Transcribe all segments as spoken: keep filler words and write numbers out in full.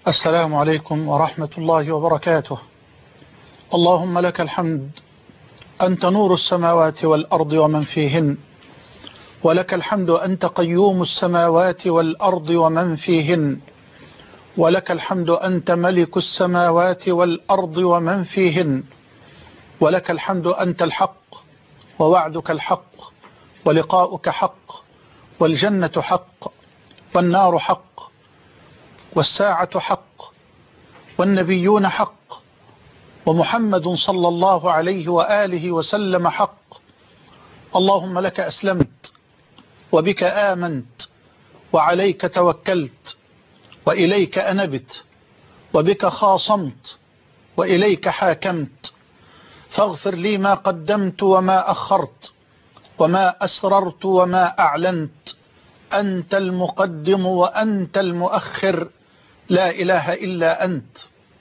السلام عليكم ورحمة الله وبركاته. اللهم لك الحمد، أنت نور السماوات والأرض ومن فيهن، ولك الحمد أنت قيوم السماوات والأرض ومن فيهن، ولك الحمد أنت ملك السماوات والأرض ومن فيهن، ولك الحمد أنت الحق ووعدك الحق ولقاؤك حق والجنة حق والنار حق والساعة حق والنبيون حق ومحمد صلى الله عليه وآله وسلم حق. اللهم لك أسلمت وبك آمنت وعليك توكلت وإليك أنبت وبك خاصمت وإليك حاكمت، فاغفر لي ما قدمت وما أخرت وما أسررت وما أعلنت، أنت المقدم وأنت المؤخر، لا إله إلا أنت.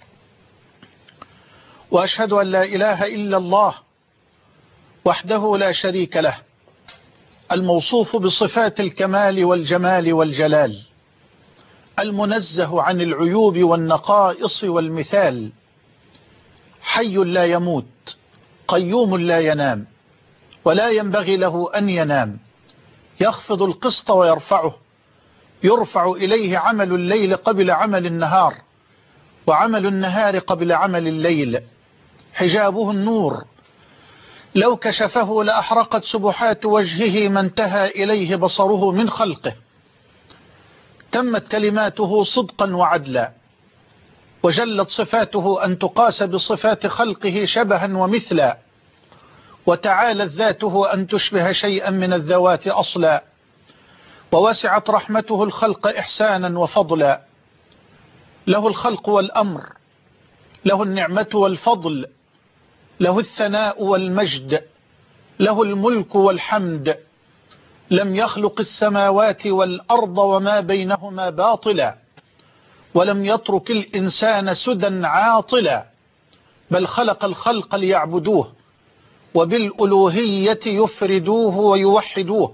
وأشهد أن لا إله إلا الله وحده لا شريك له، الموصوف بصفات الكمال والجمال والجلال، المنزه عن العيوب والنقائص والمثال، حي لا يموت قيوم لا ينام ولا ينبغي له أن ينام، يخفض القسط ويرفعه، يرفع إليه عمل الليل قبل عمل النهار وعمل النهار قبل عمل الليل، حجابه النور، لو كشفه لأحرقت سبحات وجهه ما انتهى إليه بصره من خلقه، تمت كلماته صدقا وعدلا، وجلت صفاته أن تقاس بصفات خلقه شبها ومثلا، وتعالت ذاته أن تشبه شيئا من الذوات أصلا، ووسعت رحمته الخلق إحسانا وفضلا، له الخلق والأمر، له النعمة والفضل، له الثناء والمجد، له الملك والحمد، لم يخلق السماوات والأرض وما بينهما باطلا، ولم يترك الإنسان سدى عاطلا، بل خلق الخلق ليعبدوه وبالألوهية يفردوه ويوحدوه،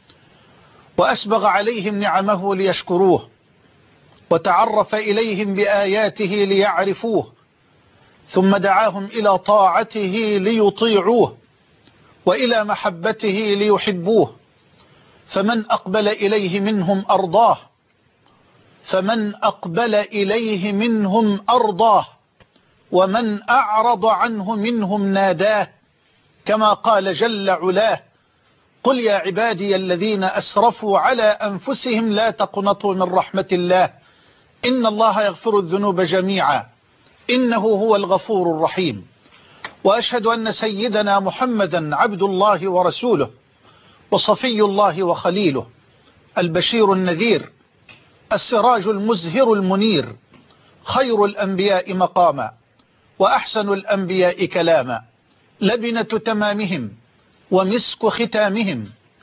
وأسبغ عليهم نعمه ليشكروه، وتعرف إليهم بآياته ليعرفوه، ثم دعاهم إلى طاعته ليطيعوه وإلى محبته ليحبوه، فمن أقبل إليه منهم أرضاه فمن أقبل إليه منهم أرضاه ومن أعرض عنه منهم ناداه، كما قال جل علاه: قل يا عبادي الذين أسرفوا على أنفسهم لا تقنطوا من رحمة الله إن الله يغفر الذنوب جميعا إنه هو الغفور الرحيم. وأشهد أن سيدنا محمدا عبد الله ورسوله وصفي الله وخليله، البشير النذير، السراج المزهر المنير، خير الأنبياء مقاما وأحسن الأنبياء كلاما، لبنة تمامهم ومسك ختامهم،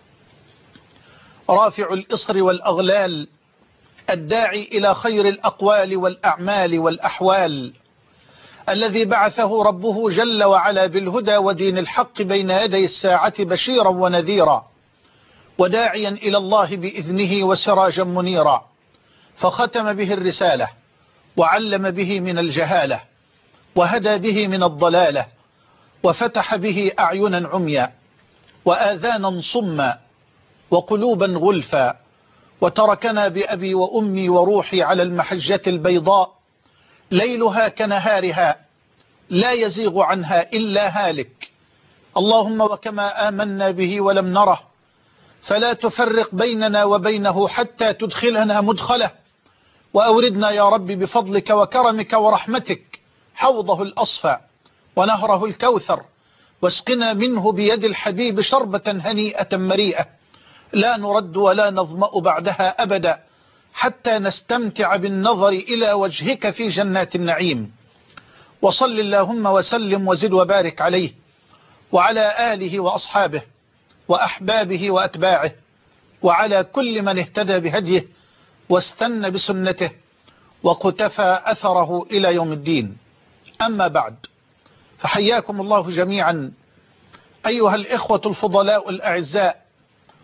رافع الإصر والأغلال، الداعي إلى خير الأقوال والأعمال والأحوال، الذي بعثه ربه جل وعلا بالهدى ودين الحق بين يدي الساعة بشيرا ونذيرا وداعيا إلى الله بإذنه وسراجا منيرا، فختم به الرسالة وعلم به من الجهالة وهدى به من الضلالة وفتح به أعينا عميا وآذانا صما وقلوبا غلفا، وتركنا بأبي وأمي وروحي على المحجة البيضاء ليلها كنهارها لا يزيغ عنها إلا هالك. اللهم وكما آمنا به ولم نره فلا تفرق بيننا وبينه حتى تدخلنا مدخله، وأوردنا يا رب بفضلك وكرمك ورحمتك حوضه الأصفى ونهره الكوثر، واسقنا منه بيد الحبيب شربة هنيئة مريئة لا نرد ولا نظمأ بعدها أبدا، حتى نستمتع بالنظر إلى وجهك في جنات النعيم. وصل اللهم وسلم وزد وبارك عليه وعلى آله وأصحابه وأحبابه وأتباعه وعلى كل من اهتدى بهديه واستنى بسنته وقتفى أثره إلى يوم الدين. أما بعد، فحياكم الله جميعا أيها الإخوة الفضلاء الأعزاء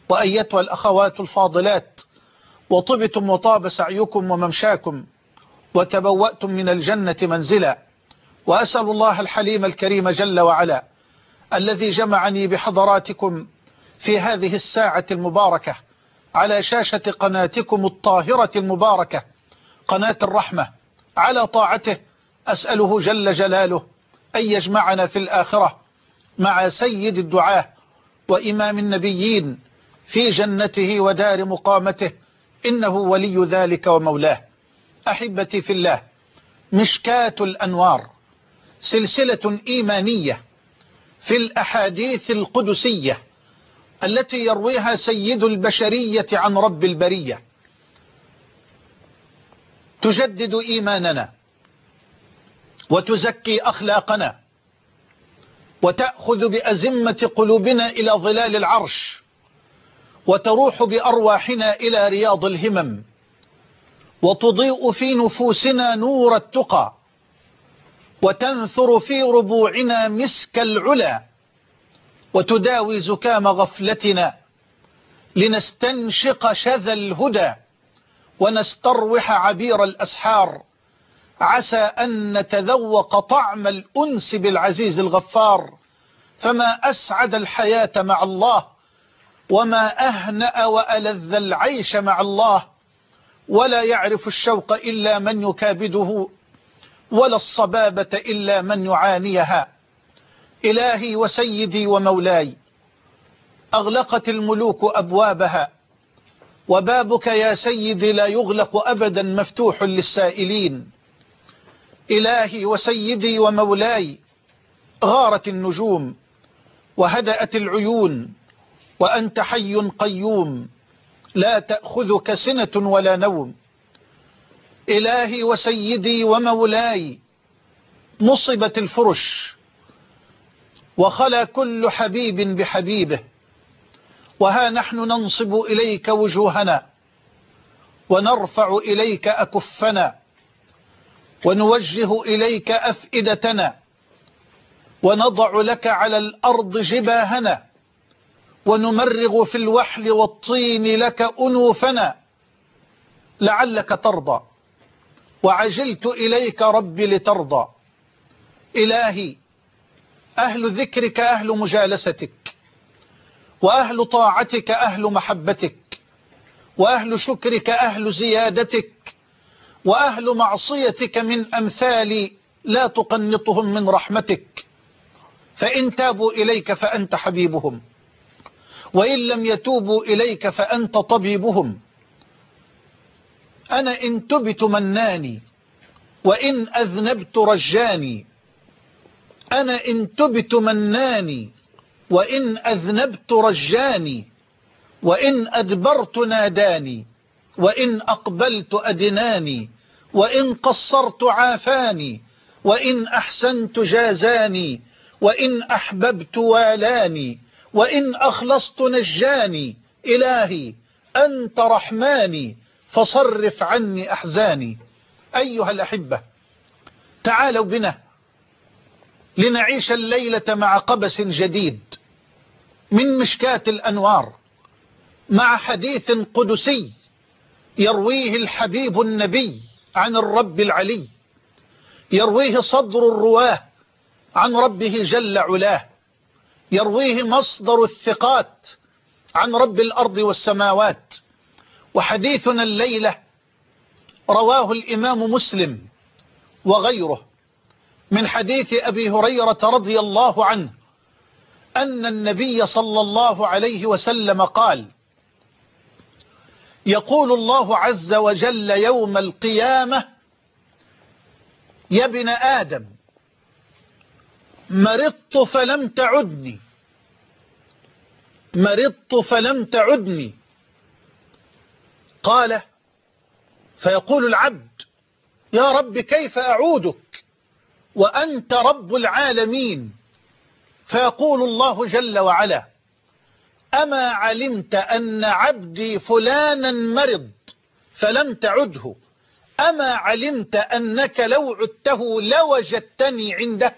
وأيتها الأخوات الفاضلات، وطبتم وطاب سعيكم وممشاكم، وتبوأتم من الجنة منزلا. وأسأل الله الحليم الكريم جل وعلا الذي جمعني بحضراتكم في هذه الساعة المباركة على شاشة قناتكم الطاهرة المباركة قناة الرحمة على طاعته، أسأله جل جلاله أن يجمعنا في الآخرة مع سيد الدعاة وإمام النبيين في جنته ودار مقامته، إنه ولي ذلك ومولاه. أحبتي في الله، مشكاة الأنوار سلسلة إيمانية في الأحاديث القدسية التي يرويها سيد البشرية عن رب البرية، تجدد إيماننا وتزكي أخلاقنا وتأخذ بأزمة قلوبنا إلى ظلال العرش، وتروح بأرواحنا إلى رياض الهمم، وتضيء في نفوسنا نور التقى، وتنثر في ربوعنا مسك العلا، وتداوي زكام غفلتنا لنستنشق شذا الهدى ونستروح عبير الأسحار، عسى أن نتذوق طعم الأنس بالعزيز الغفار. فما أسعد الحياة مع الله، وما أهنأ وألذ العيش مع الله، ولا يعرف الشوق إلا من يكابده، ولا الصبابة إلا من يعانيها. إلهي وسيدي ومولاي، أغلقت الملوك أبوابها، وبابك يا سيدي لا يغلق أبدا مفتوح للسائلين. إلهي وسيدي ومولاي، غارت النجوم وهدأت العيون، وأنت حي قيوم لا تأخذك سنة ولا نوم. إلهي وسيدي ومولاي، نصبت الفرش وخلا كل حبيب بحبيبه، وها نحن ننصب إليك وجوهنا ونرفع إليك أكفنا ونوجه إليك أفئدتنا، ونضع لك على الأرض جباهنا، ونمرغ في الوحل والطين لك أنوفنا، لعلك ترضى، وعجلت إليك ربي لترضى. إلهي، أهل ذكرك أهل مجالستك، وأهل طاعتك أهل محبتك، وأهل شكرك أهل زيادتك، وأهل معصيتك من أمثال لا تقنطهم من رحمتك. فإن تابوا إليك فأنت حبيبهم، وإن لم يتوبوا إليك فأنت طبيبهم. أنا إن تبت مناني، وإن أذنبت رجاني. أنا إن تبت مناني، وإن أذنبت رجاني. وإن أدبرت ناداني، وإن أقبلت أدناني. وإن قصرت عافاني، وإن أحسنت جازاني. وإن أحببت والاني، وإن أخلصت نجاني. إلهي أنت رحماني، فصرف عني أحزاني. أيها الأحبة، تعالوا بنا لنعيش الليلة مع قبس جديد من مشكاة الأنوار، مع حديث قدسي يرويه الحبيب النبي عن الرب العلي، يرويه صدر الرواه عن ربه جل علاه، يرويه مصدر الثقات عن رب الأرض والسماوات. وحديثنا الليلة رواه الإمام مسلم وغيره من حديث أبي هريرة رضي الله عنه أن النبي صلى الله عليه وسلم قال: يقول الله عز وجل يوم القيامة: يا ابن آدم، مرضت فلم تعدني، مرضت فلم تعدني. قال: فيقول العبد: يا رب كيف أعودك وأنت رب العالمين؟ فيقول الله جل وعلا: أما علمت أن عبدي فلانا مرض فلم تعده؟ أما علمت أنك لو عدته لوجدتني عنده؟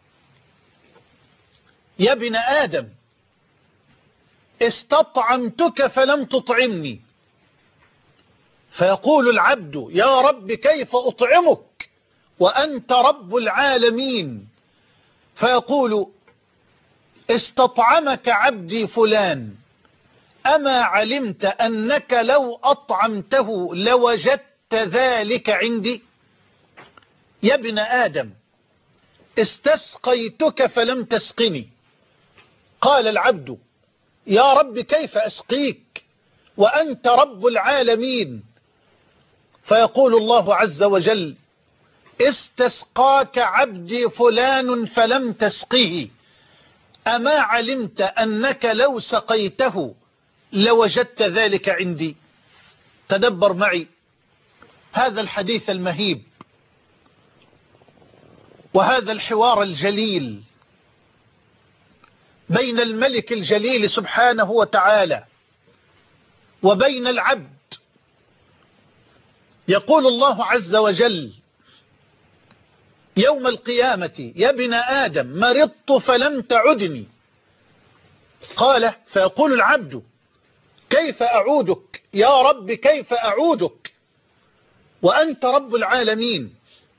يا ابن آدم، استطعمتك فلم تطعمني، فيقول العبد يا رب كيف أطعمك وأنت رب العالمين؟ فيقول استطعمك عبدي فلان، أما علمت أنك لو أطعمته لوجدت ذلك عندي؟ يا ابن آدم استسقيتك فلم تسقني. قال العبد يا رب كيف أسقيك وأنت رب العالمين؟ فيقول الله عز وجل استسقاك عبدي فلان فلم تسقه، أما علمت أنك لو سقيته لوجدت ذلك عندي؟ تدبر معي هذا الحديث المهيب وهذا الحوار الجليل بين الملك الجليل سبحانه وتعالى وبين العبد. يقول الله عز وجل يوم القيامة يا ابن آدم مرضت فلم تعدني. قال فيقول العبد كيف أعودك يا رب كيف أعودك وأنت رب العالمين؟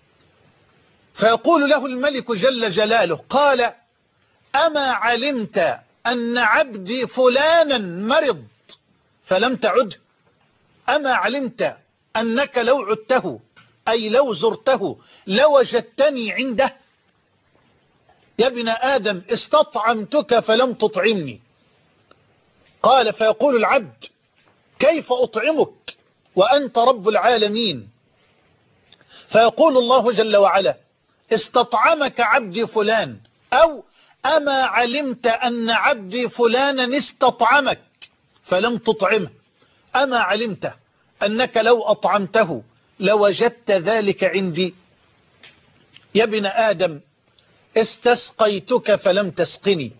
فيقول له الملك جل جلاله قال أما علمت أن عبدي فلانا مرض فلم تعده؟ أما علمت أنك لو عدته أي لو زرته لوجدتني عنده؟ يا ابن آدم استطعمتك فلم تطعمني. قال فيقول العبد كيف أطعمك وأنت رب العالمين؟ فيقول الله جل وعلا استطعمك عبدي فلان، أو أما علمت أن عبدي فلانا استطعمك فلم تطعمه؟ أما علمت أنك لو أطعمته لوجدت ذلك عندي؟ يا ابن آدم استسقيتك فلم تسقني.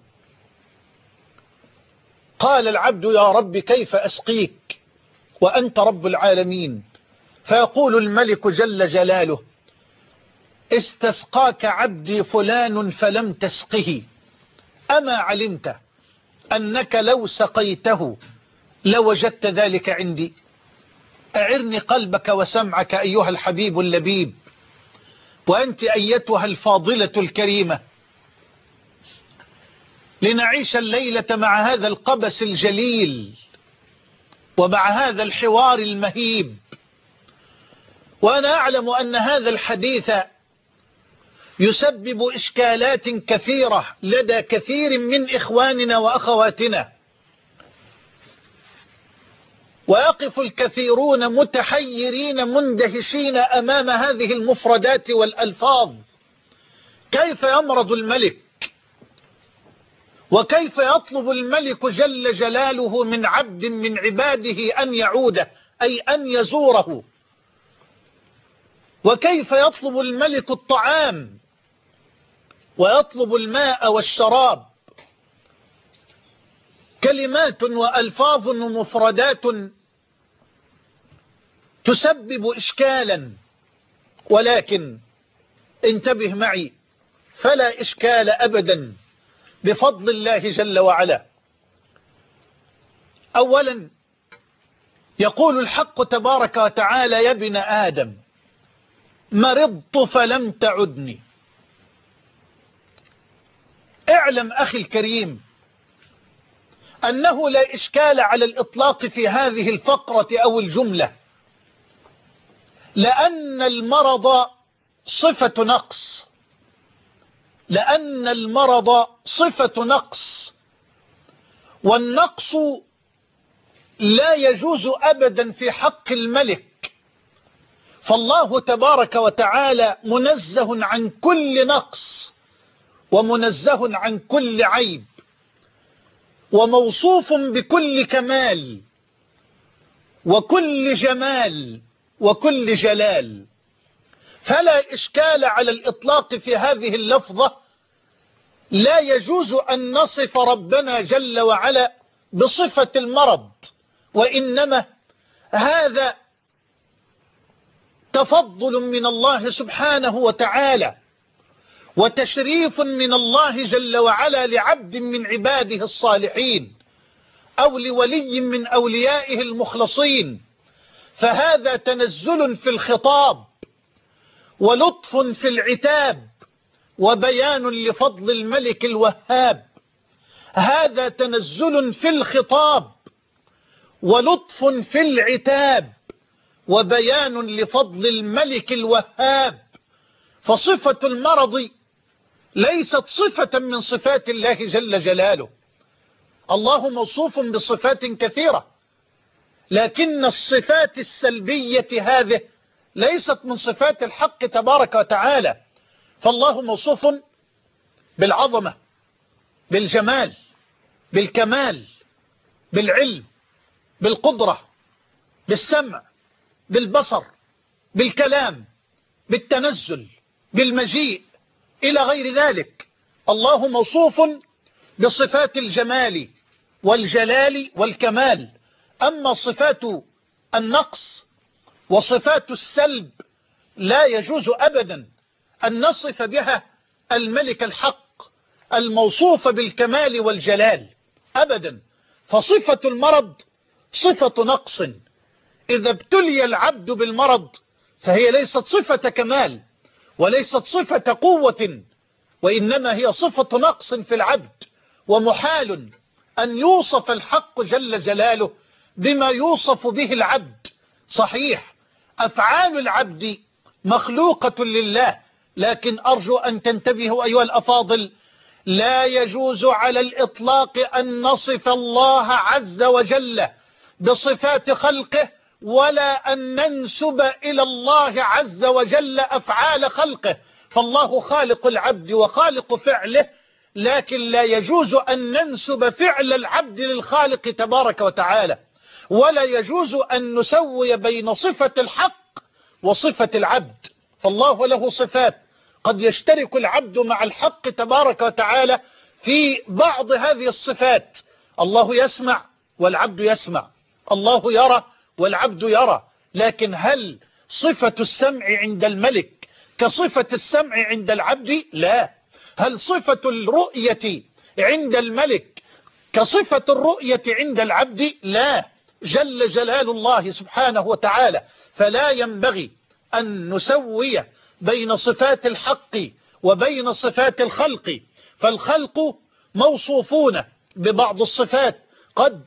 قال العبد يا رب كيف أسقيك وأنت رب العالمين؟ فيقول الملك جل جلاله استسقاك عبدي فلان فلم تسقه، أما علمت أنك لو سقيته لوجدت ذلك عندي؟ أعرني قلبك وسمعك أيها الحبيب اللبيب، وأنت أيتها الفاضلة الكريمة، لنعيش الليلة مع هذا القبس الجليل ومع هذا الحوار المهيب. وأنا أعلم أن هذا الحديث يسبب إشكالات كثيرة لدى كثير من إخواننا وأخواتنا، ويقف الكثيرون متحيرين مندهشين أمام هذه المفردات والألفاظ. كيف يمرض الملك؟ وكيف يطلب الملك جل جلاله من عبد من عباده أن يعوده أي أن يزوره؟ وكيف يطلب الملك الطعام ويطلب الماء والشراب؟ كلمات وألفاظ ومفردات تسبب إشكالا، ولكن انتبه معي فلا إشكال أبدا بفضل الله جل وعلا. أولا يقول الحق تبارك وتعالى يا ابن آدم مرضت فلم تعدني. اعلم أخي الكريم أنه لا إشكال على الإطلاق في هذه الفقرة أو الجملة، لأن المرض صفة نقص، لأن المرض صفة نقص، والنقص لا يجوز أبدا في حق الملك، فالله تبارك وتعالى منزه عن كل نقص ومنزه عن كل عيب وموصوف بكل كمال وكل جمال وكل جلال، فلا إشكال على الإطلاق في هذه اللفظة. لا يجوز أن نصف ربنا جل وعلا بصفة المرض، وإنما هذا تفضل من الله سبحانه وتعالى وتشريف من الله جل وعلا لعبد من عباده الصالحين أو لولي من أوليائه المخلصين، فهذا تنزل في الخطاب ولطف في العتاب وبيان لفضل الملك الوهاب. هذا تنزل في الخطاب ولطف في العتاب وبيان لفضل الملك الوهاب. فصفة المرض ليست صفة من صفات الله جل جلاله. الله موصوف بصفات كثيرة، لكن الصفات السلبية هذه ليست من صفات الحق تبارك وتعالى. فالله موصوف بالعظمة، بالجمال، بالكمال، بالعلم، بالقدرة، بالسمع، بالبصر، بالكلام، بالتنزل، بالمجيء إلى غير ذلك. الله موصوف بصفات الجمال والجلال والكمال. أما صفات النقص وصفات السلب لا يجوز أبدا أن نصف بها الملك الحق الموصوف بالكمال والجلال أبدا. فصفة المرض صفة نقص. إذا ابتلي العبد بالمرض فهي ليست صفة كمال وليست صفة قوة، وإنما هي صفة نقص في العبد. ومحال أن يوصف الحق جل جلاله بما يوصف به العبد. صحيح أفعال العبد مخلوقة لله، لكن أرجو أن تنتبهوا أيها الأفاضل، لا يجوز على الإطلاق أن نصف الله عز وجل بصفات خلقه ولا أن ننسب إلى الله عز وجل أفعال خلقه. فالله خالق العبد وخالق فعله، لكن لا يجوز أن ننسب فعل العبد للخالق تبارك وتعالى، ولا يجوز أن نسوي بين صفة الحق وصفة العبد. فالله له صفات قد يشترك العبد مع الحق تبارك وتعالى في بعض هذه الصفات. الله يسمع والعبد يسمع، الله يرى والعبد يرى، لكن هل صفة السمع عند الملك كصفة السمع عند العبد؟ لا. هل صفة الرؤية عند الملك كصفة الرؤية عند العبد؟ لا. جل جلال الله سبحانه وتعالى. فلا ينبغي أن نسوي بين صفات الحق وبين صفات الخلق. فالخلق موصوفون ببعض الصفات، قد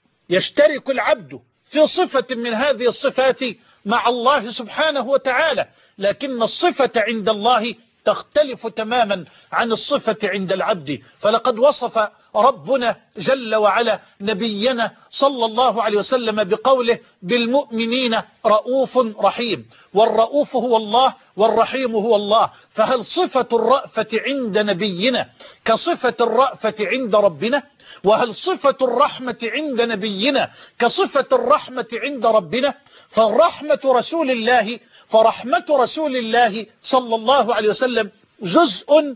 يشترك العبد في صفة من هذه الصفات مع الله سبحانه وتعالى، لكن الصفة عند الله تختلف تماما عن الصفة عند العبد. فلقد وصف ربنا جل وعلا نبينا صلى الله عليه وسلم بقوله بالمؤمنين رؤوف رحيم، والرؤوف هو الله والرحيم هو الله. فهل صفة الرأفة عند نبينا كصفة الرأفة عند ربنا؟ وهل صفة الرحمة عند نبينا كصفة الرحمة عند ربنا؟ فالرحمة رسول الله فرحمة رسول الله صلى الله عليه وسلم جزء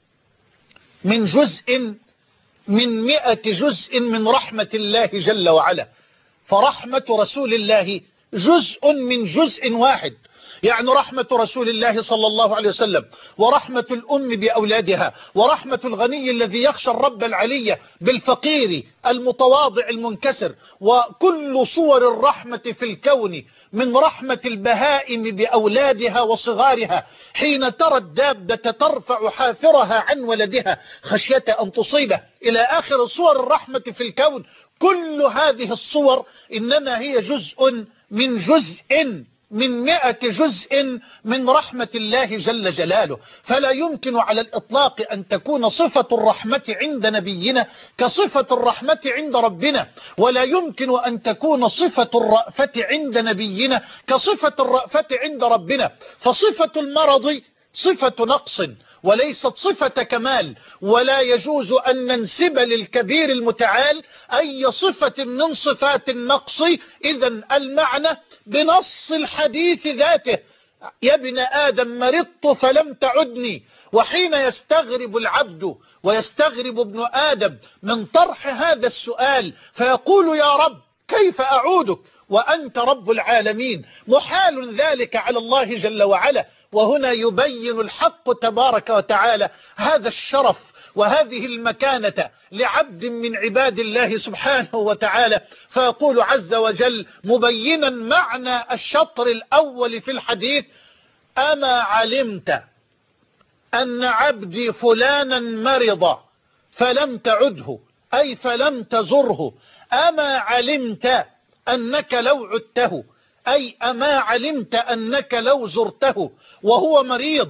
من جزء من مئة جزء من رحمة الله جل وعلا. فرحمة رسول الله جزء من جزء واحد. يعني رحمة رسول الله صلى الله عليه وسلم ورحمة الأم بأولادها ورحمة الغني الذي يخشى الرب العلي بالفقير المتواضع المنكسر، وكل صور الرحمة في الكون، من رحمة البهائم بأولادها وصغارها حين ترى الدابة ترفع حافرها عن ولدها خشية أن تصيبه، إلى آخر صور الرحمة في الكون. كل هذه الصور إنما هي جزء من جزء من مئة جزء من رحمة الله جل جلاله. فلا يمكن على الإطلاق أن تكون صفة الرحمة عند نبينا كصفة الرحمة عند ربنا، ولا يمكن أن تكون صفة الرأفة عند نبينا كصفة الرأفة عند ربنا. فصفة المرض صفة نقص وليست صفة كمال، ولا يجوز أن ننسب للكبير المتعال أي صفة من صفات النقص. إذن المعنى بنص الحديث ذاته: يا ابن آدم مرضت فلم تعدني. وحين يستغرب العبد ويستغرب ابن آدم من طرح هذا السؤال فيقول: يا رب كيف أعودك وأنت رب العالمين؟ محال ذلك على الله جل وعلا. وهنا يبين الحق تبارك وتعالى هذا الشرف وهذه المكانة لعبد من عباد الله سبحانه وتعالى، فيقول عز وجل مبينا معنى الشطر الأول في الحديث: أما علمت أن عبدي فلانا مرض فلم تعده، أي فلم تزره. أما علمت أنك لو عدته، أي أما علمت أنك لو زرته وهو مريض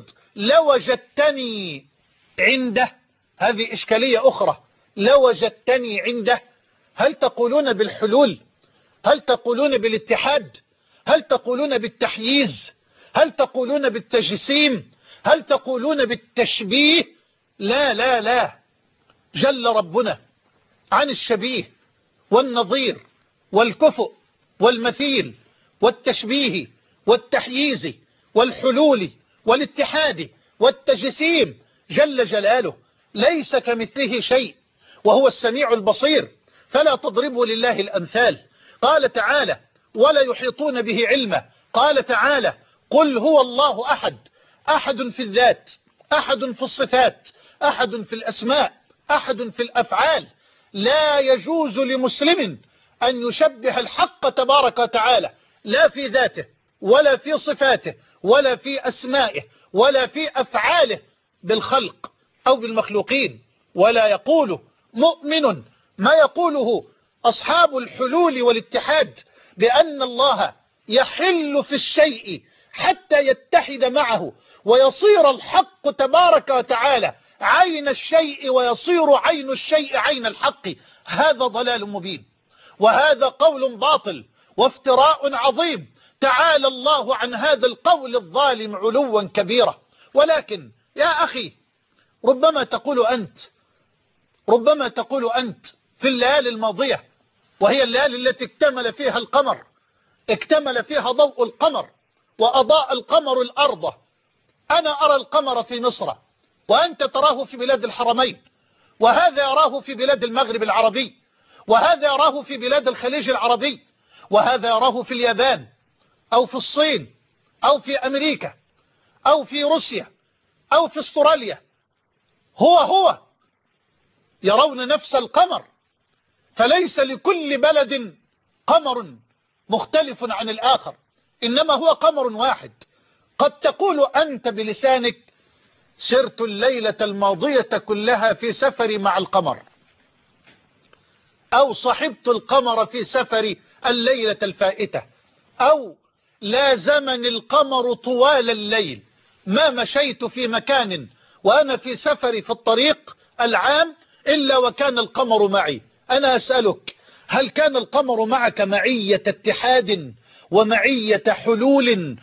لوجدتني عنده. هذه إشكالية أخرى، لوجدتني عنده. هل تقولون بالحلول؟ هل تقولون بالاتحاد؟ هل تقولون بالتحييز؟ هل تقولون بالتجسيم؟ هل تقولون بالتشبيه؟ لا لا لا، جل ربنا عن الشبيه والنظير والكفؤ والمثيل والتشبيه والتحييز والحلول والاتحاد والتجسيم، جل جلاله ليس كمثله شيء وهو السميع البصير، فلا تضربوا لله الأمثال. قال تعالى: ولا يحيطون به علما. قال تعالى: قل هو الله أحد، أحد في الذات، أحد في الصفات، أحد في الأسماء، أحد في الأفعال. لا يجوز لمسلم أن يشبه الحق تبارك وتعالى لا في ذاته ولا في صفاته ولا في أسمائه ولا في أفعاله بالخلق أو بالمخلوقين. ولا يقول مؤمن ما يقوله أصحاب الحلول والاتحاد بأن الله يحل في الشيء حتى يتحد معه ويصير الحق تبارك وتعالى عين الشيء ويصير عين الشيء عين الحق. هذا ضلال مبين، وهذا قول باطل وافتراء عظيم، تعالى الله عن هذا القول الظالم علوا كبيرا. ولكن يا أخي، ربما تقول أنت ربما تقول أنت في الليالي الماضية، وهي الليالي التي اكتمل فيها القمر اكتمل فيها ضوء القمر وأضاء القمر الأرض، أنا أرى القمر في مصر وأنت تراه في بلاد الحرمين، وهذا يراه في بلاد المغرب العربي، وهذا يراه في بلاد الخليج العربي، وهذا يراه في اليابان أو في الصين أو في أمريكا أو في روسيا أو في استراليا، هو هو يرون نفس القمر. فليس لكل بلد قمر مختلف عن الآخر، إنما هو قمر واحد. قد تقول أنت بلسانك: سرت الليلة الماضية كلها في سفري مع القمر، أو صحبت القمر في سفري الليلة الفائتة، أو لازمني القمر طوال الليل، ما مشيت في مكان وأنا في سفري في الطريق العام إلا وكان القمر معي. أنا أسألك: هل كان القمر معك معية اتحاد ومعية حلول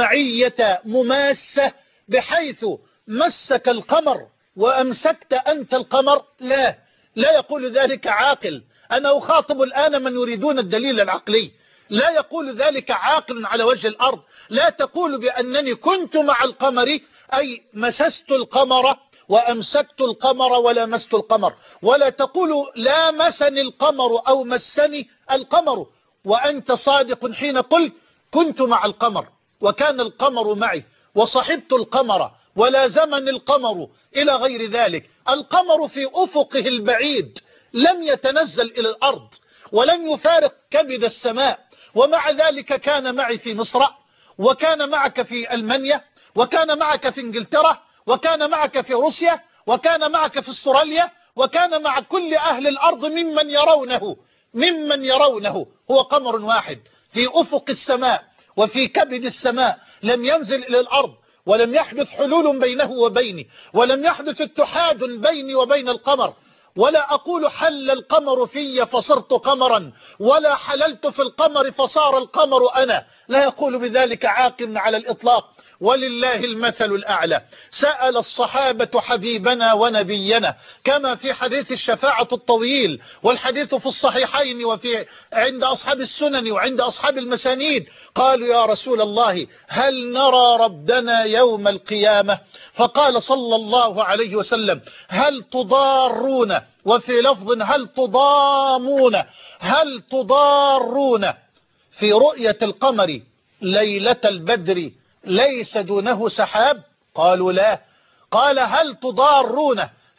ومعية مماسة بحيث مسك القمر وأمسكت أنت القمر؟ لا، لا يقول ذلك عاقل. أنا أخاطب الآن من يريدون الدليل العقلي. لا يقول ذلك عاقل على وجه الأرض. لا تقول بأنني كنت مع القمر أي مسست القمر وأمسكت القمر ولمست القمر، ولا تقول لامسني القمر أو مسني القمر، وأنت صادق حين قلت كنت مع القمر وكان القمر معي وصحبت القمر ولازمني القمر إلى غير ذلك. القمر في أفقه البعيد لم يتنزل إلى الأرض ولم يفارق كبد السماء، ومع ذلك كان معي في مصر، وكان معك في ألمانيا، وكان معك في انجلترا، وكان معك في روسيا، وكان معك في استراليا، وكان مع كل أهل الأرض ممن يرونه ممن يرونه هو قمر واحد في أفق السماء وفي كبد السماء، لم ينزل إلى الأرض، ولم يحدث حلول بينه وبيني، ولم يحدث اتحاد بيني وبين القمر. ولا أقول حل القمر في فصرت قمرا، ولا حللت في القمر فصار القمر أنا. لا يقول بذلك عاقل على الإطلاق، ولله المثل الأعلى. سأل الصحابة حبيبنا ونبينا كما في حديث الشفاعة الطويل، والحديث في الصحيحين وفي عند أصحاب السنن وعند أصحاب المسانيد، قالوا: يا رسول الله، هل نرى ربنا يوم القيامة؟ فقال صلى الله عليه وسلم: هل تضارون، وفي لفظ هل تضامون، هل تضارون في رؤية القمر ليلة البدر ليس دونه سحاب؟ قالوا لا. قال: هل تضارون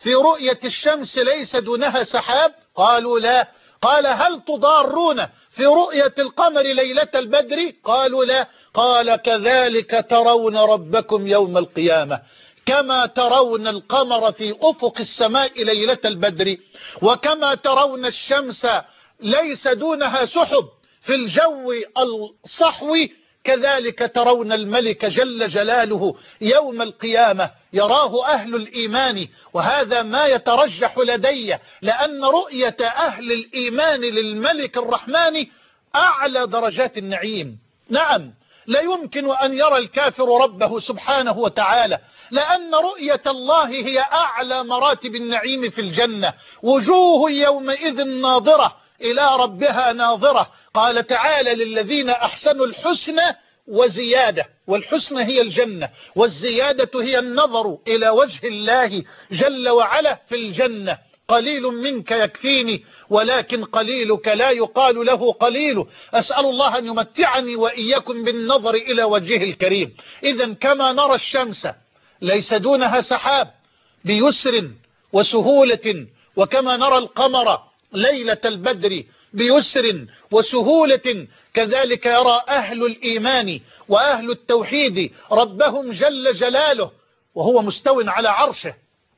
في رؤية الشمس ليس دونها سحاب؟ قالوا لا. قال هل تضارون في رؤية القمر ليلة البدر؟ قالوا لا. قال كذلك ترون ربكم يوم القيامة، كما ترون القمر في أفق السماء ليلة البدر، وكما ترون الشمس ليس دونها سحب في الجو الصحوي، كذلك ترون الملك جل جلاله يوم القيامة يراه أهل الإيمان. وهذا ما يترجح لدي، لأن رؤية أهل الإيمان للملك الرحمن أعلى درجات النعيم. نعم، لا يمكن أن يرى الكافر ربه سبحانه وتعالى، لأن رؤية الله هي أعلى مراتب النعيم في الجنة. وجوه يومئذ ناظرة إلى ربها ناظرة. قال تعالى للذين أحسنوا الحسنى وزيادة، والحسنى هي الجنة، والزيادة هي النظر إلى وجه الله جل وعلا في الجنة. قليل منك يكفيني، ولكن قليلك لا يقال له قليل. أسأل الله أن يمتعني وإياكم بالنظر إلى وجهه الكريم. إذا كما نرى الشمس ليس دونها سحاب بيسر وسهولة، وكما نرى القمر ليلة البدر بيسر وسهولة، كذلك يرى أهل الإيمان وأهل التوحيد ربهم جل جلاله وهو مستو على عرشه.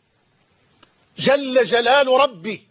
جل جلال ربي.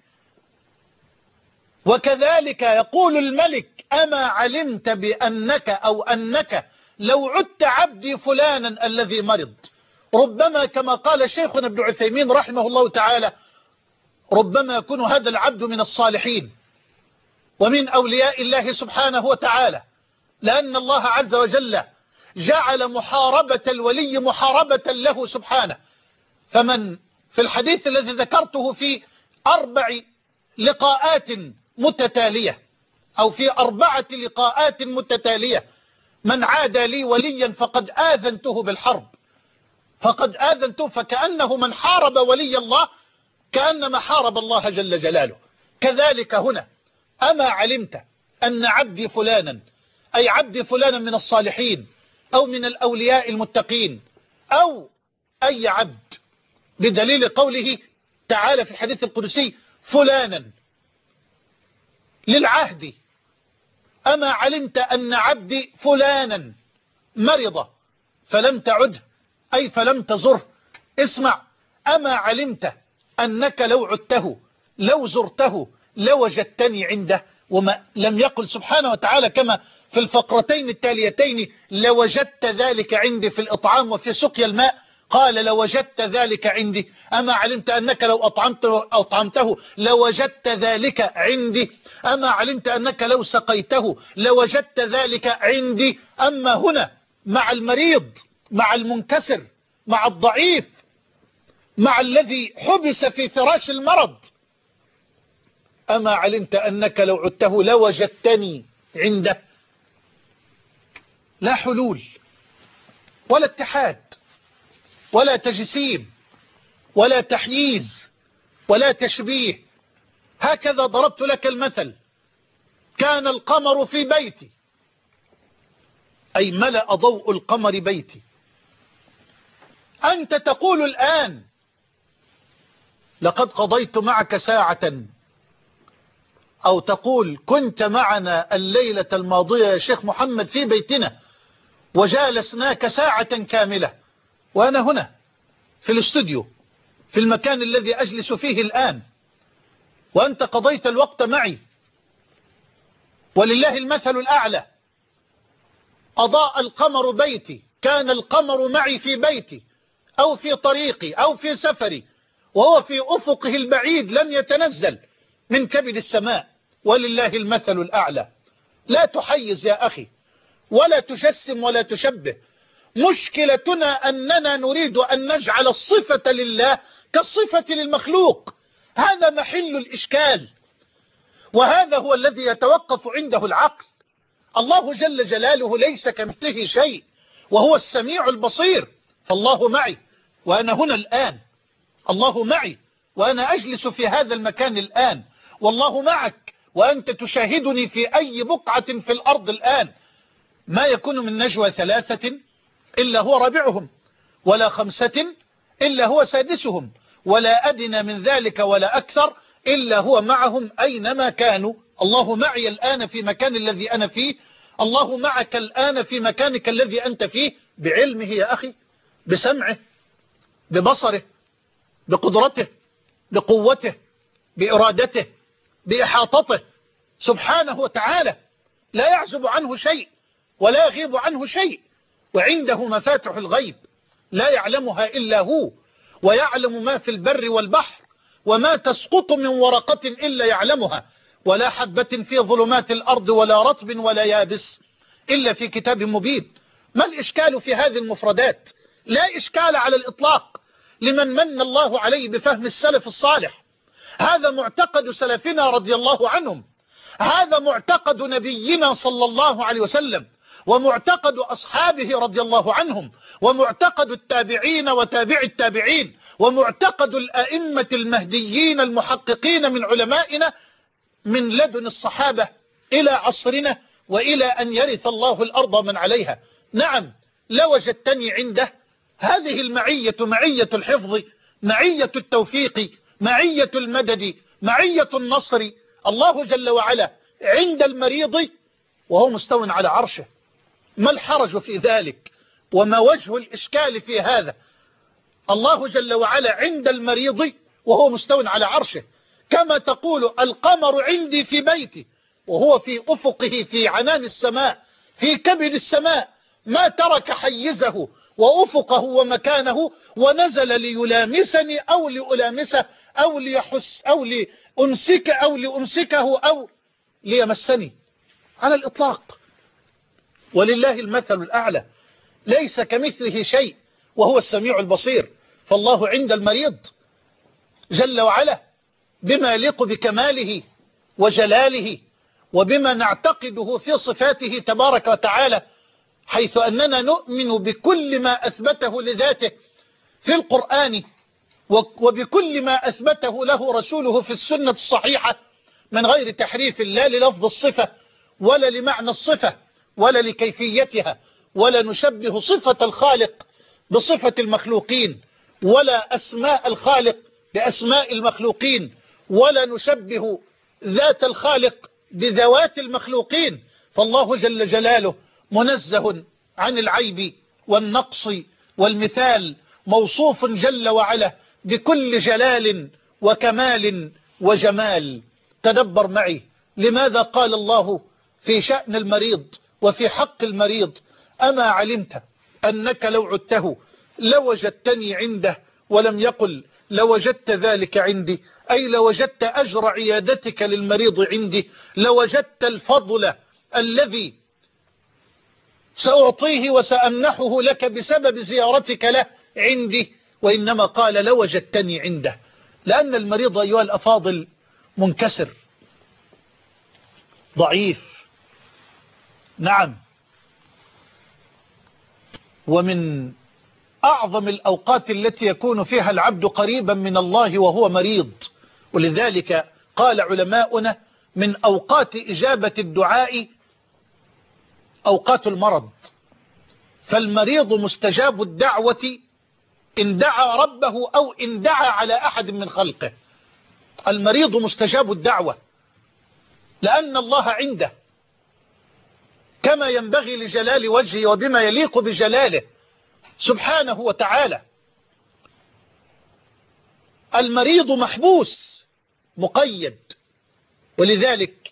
وكذلك يقول الملك أما علمت بأنك أو أنك لو عدت عبدي فلانا الذي مرض. ربما كما قال شيخنا ابن عثيمين رحمه الله تعالى، ربما يكون هذا العبد من الصالحين ومن أولياء الله سبحانه وتعالى، لأن الله عز وجل جعل محاربة الولي محاربة له سبحانه. فمن في الحديث الذي ذكرته في أربع لقاءات متتالية أو في أربعة لقاءات متتالية، من عادى لي وليا فقد آذنته بالحرب، فقد آذنته، فكأنه من حارب ولي الله كأنما حارب الله جل جلاله. كذلك هنا أما علمت أن عبدي فلانا، أي عبدي فلانا من الصالحين أو من الأولياء المتقين أو أي عبد، بدليل قوله تعالى في الحديث القدسي فلانا للعهد. أما علمت أن عبدي فلانا مرض فلم تعده، أي فلم تزره. اسمع، أما علمت أنك لو عدته لو زرته لوجدتني عنده. وما لم يقل سبحانه وتعالى كما في الفقرتين التاليتين لوجدت ذلك عندي في الإطعام وفي سقيا الماء، قال لوجدت ذلك عندي. أما علمت أنك لو أطعمته, أطعمته لوجدت ذلك عندي. أما علمت أنك لو سقيته لوجدت ذلك عندي. أما هنا مع المريض، مع المنكسر، مع الضعيف، مع الذي حبس في فراش المرض، أما علمت أنك لو عدته لوجدتني عنده. لا حلول ولا اتحاد ولا تجسيم ولا تحييز ولا تشبيه. هكذا ضربت لك المثل. كان القمر في بيتي، أي ملأ ضوء القمر بيتي. أنت تقول الآن لقد قضيت معك ساعة، أو تقول كنت معنا الليلة الماضية يا شيخ محمد في بيتنا وجالسناك ساعة كاملة، وأنا هنا في الاستوديو في المكان الذي أجلس فيه الآن، وأنت قضيت الوقت معي. ولله المثل الأعلى. أضاء القمر بيتي، كان القمر معي في بيتي أو في طريقي أو في سفري، وهو في أفقه البعيد لم يتنزل من كبد السماء. ولله المثل الأعلى. لا تحيز يا أخي ولا تجسم ولا تشبه. مشكلتنا أننا نريد أن نجعل الصفة لله كالصفة للمخلوق. هذا محل الإشكال، وهذا هو الذي يتوقف عنده العقل. الله جل جلاله ليس كمثله شيء، وهو السميع البصير. فالله معي وأنا هنا الآن، الله معي وأنا أجلس في هذا المكان الآن، والله معك وأنت تشاهدني في أي بقعة في الأرض الآن. ما يكون من نجوى ثلاثة إلا هو رابعهم، ولا خمسة إلا هو سادسهم، ولا أدنى من ذلك ولا أكثر، إلا هو معهم أينما كانوا. الله معي الآن في مكان الذي أنا فيه، الله معك الآن في مكانك الذي أنت فيه، بعلمه يا أخي، بسمعه، ببصره، بقدرته، بقوته، بإرادته، بإحاطته سبحانه وتعالى، لا يعزب عنه شيء ولا يغيب عنه شيء، وعنده مفاتح الغيب لا يعلمها إلا هو، ويعلم ما في البر والبحر، وما تسقط من ورقة إلا يعلمها، ولا حبة في ظلمات الأرض ولا رطب ولا يابس إلا في كتاب مبين. ما الإشكال في هذه المفردات؟ لا إشكال على الإطلاق لمن من الله عليه بفهم السلف الصالح. هذا معتقد سلفنا رضي الله عنهم، هذا معتقد نبينا صلى الله عليه وسلم، ومعتقد أصحابه رضي الله عنهم، ومعتقد التابعين وتابع التابعين، ومعتقد الأئمة المهديين المحققين من علمائنا من لدن الصحابة إلى عصرنا وإلى أن يرث الله الأرض من عليها. نعم، لوجدتني عنده. هذه المعية معية الحفظ، معية التوفيق، معية المدد، معية النصر. الله جل وعلا عند المريض وهو مستو على عرشه. ما الحرج في ذلك؟ وما وجه الإشكال في هذا؟ الله جل وعلا عند المريض وهو مستو على عرشه، كما تقول القمر عندي في بيتي وهو في أفقه في عنان السماء في كبد السماء، ما ترك حيزه وأفقه ومكانه ونزل ليلامسني أو لألامسه أو ليحس أو لأمسك أو لأمسكه أو ليمسني على الإطلاق. ولله المثل الأعلى، ليس كمثله شيء وهو السميع البصير. فالله عند المريض جل وعلا بما يليق بكماله وجلاله وبما نعتقده في صفاته تبارك وتعالى، حيث أننا نؤمن بكل ما أثبته لذاته في القرآن وبكل ما أثبته له رسوله في السنة الصحيحة من غير تحريف، لا للفظ الصفة ولا لمعنى الصفة ولا لكيفيتها، ولا نشبه صفة الخالق بصفة المخلوقين ولا أسماء الخالق بأسماء المخلوقين، ولا نشبه ذات الخالق بذوات المخلوقين. فالله جل جلاله منزه عن العيب والنقص والمثال، موصوف جل وعلا بكل جلال وكمال وجمال. تدبر معي لماذا قال الله في شأن المريض وفي حق المريض: أما علمت أنك لو عدته لوجدتني عنده، ولم يقل لوجدت ذلك عندي، أي لوجدت أجر عيادتك للمريض عندي، لوجدت الفضل الذي سأعطيه وسأمنحه لك بسبب زيارتك له عندي. وإنما قال لوجدتني عنده، لأن المريض أيها الأفاضل منكسر ضعيف. نعم، ومن أعظم الأوقات التي يكون فيها العبد قريبا من الله وهو مريض. ولذلك قال علماؤنا من أوقات إجابة الدعاء أوقات المرض، فالمريض مستجاب الدعوة إن دعا ربه أو إن دعا على أحد من خلقه. المريض مستجاب الدعوة لأن الله عنده كما ينبغي لجلال وجهه وبما يليق بجلاله سبحانه وتعالى. المريض محبوس مقيد، ولذلك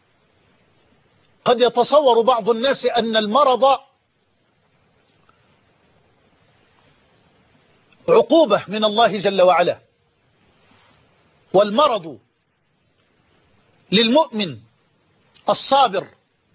قد يتصور بعض الناس أن المرض عقوبة من الله جل وعلا، والمرض للمؤمن الصابر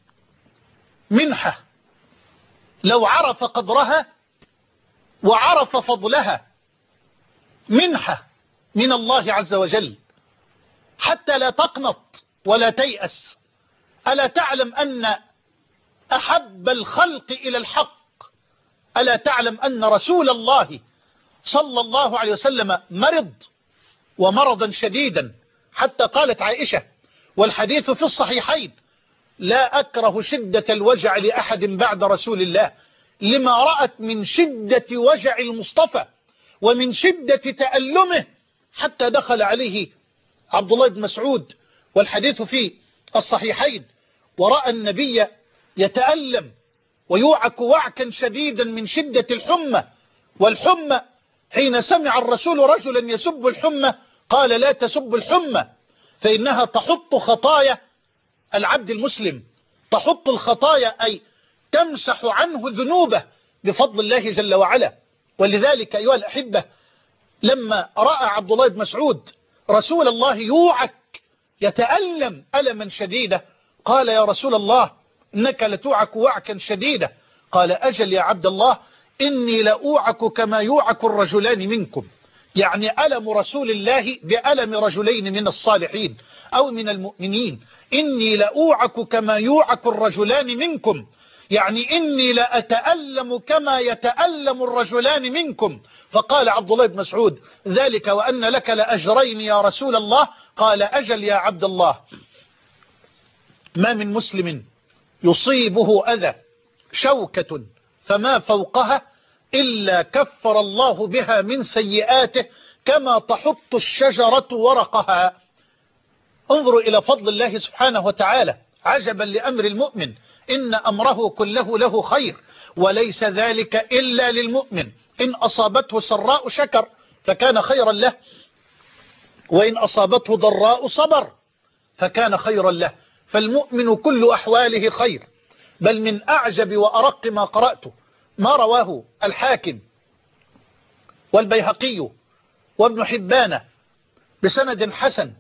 منحة لو عرف قدرها وعرف فضلها، منحة من الله عز وجل، حتى لا تقنط ولا تيأس. ألا تعلم أن أحب الخلق إلى الحق، ألا تعلم أن رسول الله صلى الله عليه وسلم مرض ومرضا شديدا، حتى قالت عائشة والحديث في الصحيحين: لا أكره شدة الوجع لأحد بعد رسول الله، لما رأت من شدة وجع المصطفى ومن شدة تألمه حتى دخل عليه عبد الله بن مسعود والحديث في الصحيحين، ورأى النبي يتألم ويوعك وعكا شديدا من شدة الحمى، والحمى حين سمع الرسول رجلا يسب الحمى قال لا تسب الحمى فإنها تحط خطايا العبد المسلم، تحط الخطايا أي تمسح عنه ذنوبه بفضل الله جل وعلا. ولذلك أيها الأحبة لما رأى عبد الله بن مسعود رسول الله يوعك يتألم ألما شديدا قال يا رسول الله إنك لتوعك وعكا شديدا، قال أجل يا عبد الله إني لأوعك كما يوعك الرجلان منكم، يعني ألم رسول الله بألم رجلين من الصالحين أو من المؤمنين، إني لأوعك كما يوعك الرجلان منكم، يعني إني لأتألم كما يتألم الرجلان منكم. فقال عبد الله بن مسعود ذلك وأن لك لأجرين يا رسول الله، قال أجل يا عبد الله ما من مسلم يصيبه أذى شوكة فما فوقها إلا كفر الله بها من سيئاته كما تحط الشجرة ورقها. انظروا إلى فضل الله سبحانه وتعالى، عجبا لأمر المؤمن إن أمره كله له خير وليس ذلك إلا للمؤمن، إن أصابته سراء شكر فكان خيرا له، وإن أصابته ضراء صبر فكان خيرا له، فالمؤمن كل أحواله خير. بل من أعجب وأرق ما قرأته ما رواه الحاكم والبيهقي وابن حبان بسند حسن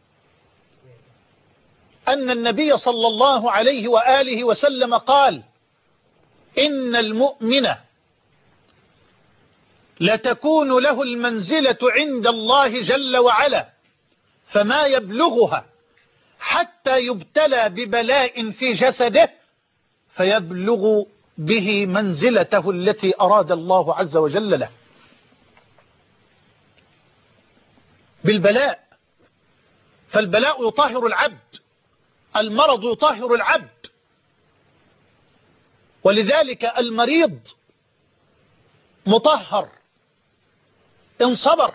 أن النبي صلى الله عليه وآله وسلم قال إن المؤمن لتكون له المنزلة عند الله جل وعلا فما يبلغها حتى يبتلى ببلاء في جسده فيبلغ به منزلته التي أراد الله عز وجل له. بالبلاء، فالبلاء يطهر العبد، المرض يطهر العبد، ولذلك المريض مطهر إن صبر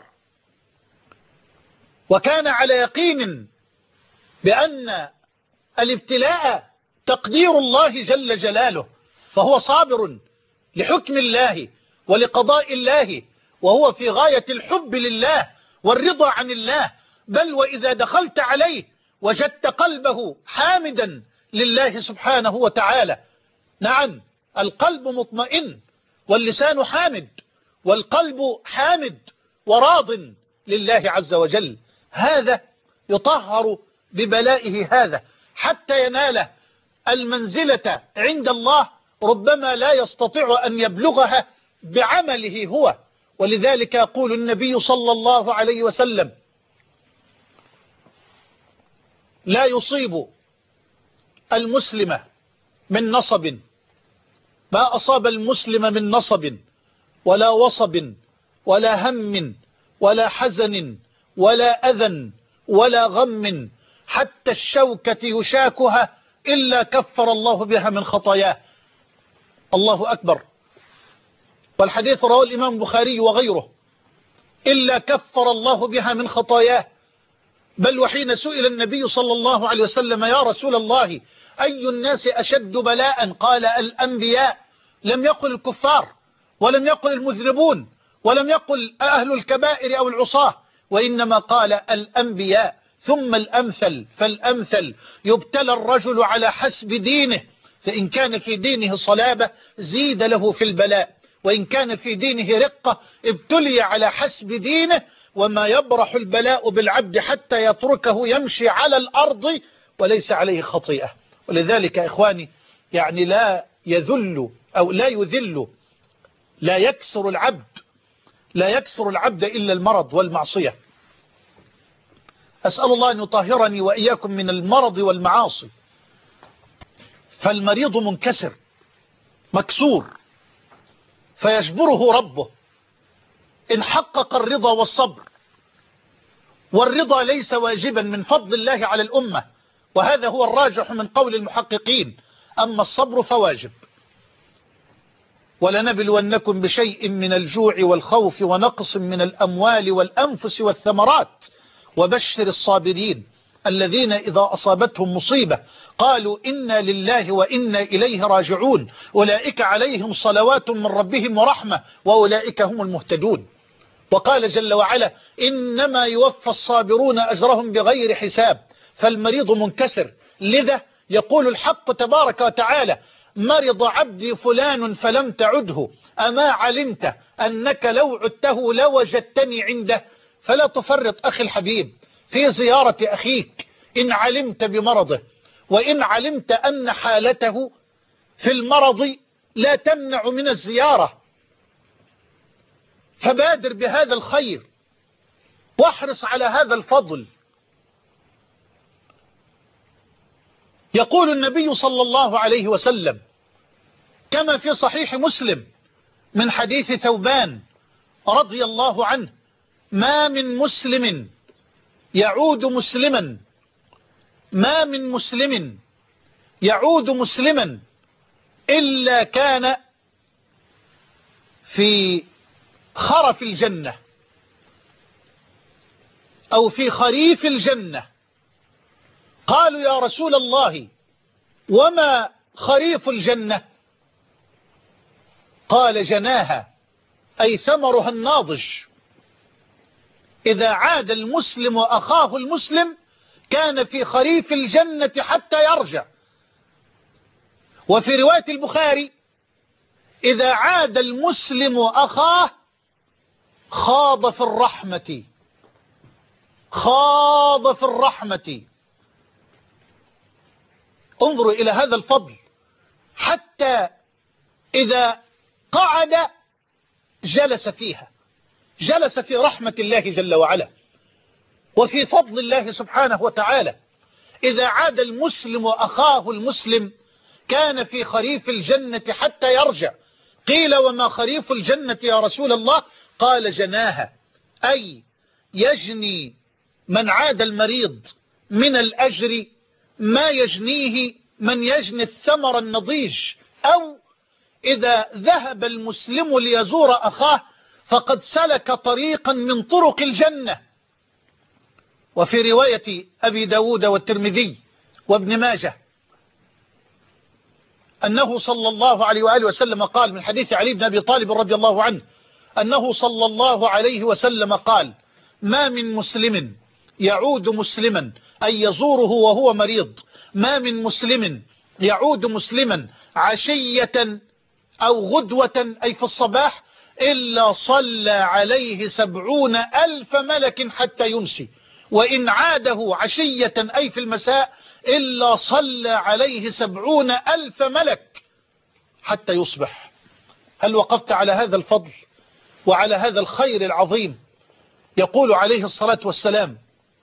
وكان على يقين بأن الابتلاء تقدير الله جل جلاله، فهو صابر لحكم الله ولقضاء الله، وهو في غاية الحب لله والرضا عن الله. بل وإذا دخلت عليه وجدت قلبه حامدا لله سبحانه وتعالى. نعم، القلب مطمئن واللسان حامد والقلب حامد وراض لله عز وجل، هذا يطهر ببلائه هذا حتى ينال المنزلة عند الله، ربما لا يستطيع أن يبلغها بعمله هو. ولذلك يقول النبي صلى الله عليه وسلم لا يصيب المسلم من نصب ما أصاب المسلم من نصب ولا وصب ولا هم ولا حزن ولا أذى ولا غم حتى الشوكة يشاكها إلا كفر الله بها من خطاياه. الله أكبر. والحديث رواه الإمام البخاري وغيره، إلا كفر الله بها من خطاياه. بل وحين سئل النبي صلى الله عليه وسلم يا رسول الله أي الناس أشد بلاء؟ قال الأنبياء، لم يقل الكفار ولم يقل المذنبون ولم يقل أهل الكبائر أو العصاة، وإنما قال الأنبياء. ثم الأمثل فالأمثل، يبتلى الرجل على حسب دينه، فإن كان في دينه صلابة زيد له في البلاء، وإن كان في دينه رقة ابتلي على حسب دينه. وما يبرح البلاء بالعبد حتى يتركه يمشي على الأرض وليس عليه خطيئة. ولذلك إخواني يعني لا يذل أو لا يذل لا يكسر العبد لا يكسر العبد إلا المرض والمعصية. أسأل الله أن يطهرني وإياكم من المرض والمعاصي. فالمريض منكسر مكسور فيجبره ربه إن حقق الرضا والصبر، والرضا ليس واجبا من فضل الله على الأمة، وهذا هو الراجح من قول المحققين، أما الصبر فواجب. ولنبلونكم بشيء من الجوع والخوف ونقص من الأموال والأنفس والثمرات وبشر الصابرين الذين إذا أصابتهم مصيبة قالوا إنا لله وإنا إليه راجعون أولئك عليهم صلوات من ربهم ورحمة وأولئك هم المهتدون. وقال جل وعلا إنما يوفى الصابرون أجرهم بغير حساب. فالمريض منكسر، لذا يقول الحق تبارك وتعالى مرض عبدي فلان فلم تعده أما علمت أنك لو عدته لوجدتني عنده. فلا تفرط أخي الحبيب في زيارة أخيك إن علمت بمرضه، وإن علمت أن حالته في المرض لا تمنع من الزيارة، فبادر بهذا الخير واحرص على هذا الفضل. يقول النبي صلى الله عليه وسلم كما في صحيح مسلم من حديث ثوبان رضي الله عنه ما من مسلم يعود مسلما ما من مسلم يعود مسلما إلا كان في خرف الجنة أو في خريف الجنة. قالوا يا رسول الله وما خريف الجنة؟ قال جناها أي ثمرها الناضج. إذا عاد المسلم أخاه المسلم كان في خريف الجنة حتى يرجع. وفي رواية البخاري إذا عاد المسلم أخاه خاض في الرحمة خاض في الرحمة. انظروا إلى هذا الفضل، حتى إذا قعد جلس فيها، جلس في رحمة الله جل وعلا وفي فضل الله سبحانه وتعالى. إذا عاد المسلم أخاه المسلم كان في خريف الجنة حتى يرجع. قيل وما خريف الجنة يا رسول الله؟ قال جناها أي يجني من عاد المريض من الأجر ما يجنيه من يجني الثمر النضيج. أو إذا ذهب المسلم ليزور أخاه فقد سلك طريقا من طرق الجنة. وفي رواية أبي داود والترمذي وابن ماجه أنه صلى الله عليه وآله وسلم قال من حديث علي بن أبي طالب رضي الله عنه أنه صلى الله عليه وسلم قال ما من مسلم يعود مسلما أي يزوره وهو مريض، ما من مسلم يعود مسلما عشية أو غدوة أي في الصباح إلا صلى عليه سبعون ألف ملك حتى يمسي، وإن عاده عشية أي في المساء إلا صلى عليه سبعون ألف ملك حتى يصبح. هل وقفت على هذا الفضل وعلى هذا الخير العظيم؟ يقول عليه الصلاة والسلام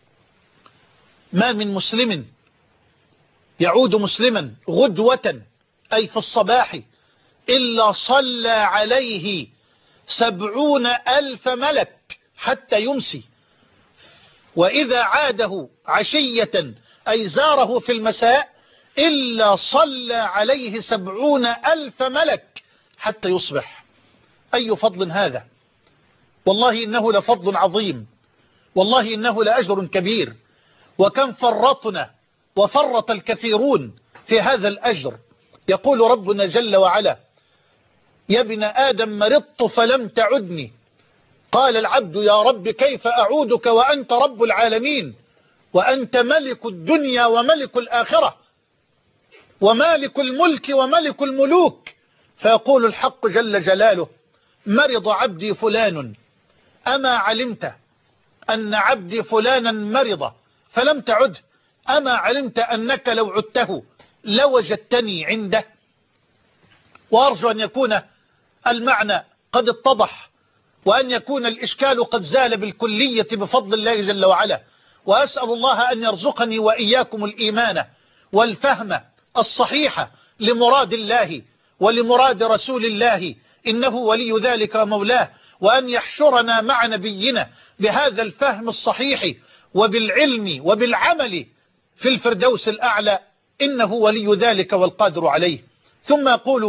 ما من مسلم يعود مسلما غدوة أي في الصباح إلا صلى عليه سبعون ألف ملك حتى يمسي، وإذا عاده عشية أي زاره في المساء إلا صلى عليه سبعون ألف ملك حتى يصبح. أي فضل هذا! والله إنه لفضل عظيم، والله إنه لأجر كبير. وكم فرطنا وفرط الكثيرون في هذا الأجر. يقول ربنا جل وعلا يا ابن آدم مرضت فلم تعدني. قال العبد يا رب كيف أعودك وأنت رب العالمين وأنت ملك الدنيا وملك الآخرة ومالك الملك وملك الملوك. فيقول الحق جل جلاله مرض عبدي فلان أما علمت أن عبدي فلانا مرض فلم تعده أما علمت أنك لو عدته لوجدتني عنده. وأرجو أن يكون المعنى قد اتضح وأن يكون الإشكال قد زال بالكلية بفضل الله جل وعلا. وأسأل الله أن يرزقني وإياكم الإيمان والفهم الصحيح لمراد الله ولمراد رسول الله إنه ولي ذلك ومولاه، وأن يحشرنا مع نبينا بهذا الفهم الصحيح وبالعلم وبالعمل في الفردوس الأعلى إنه ولي ذلك والقادر عليه. ثم يقول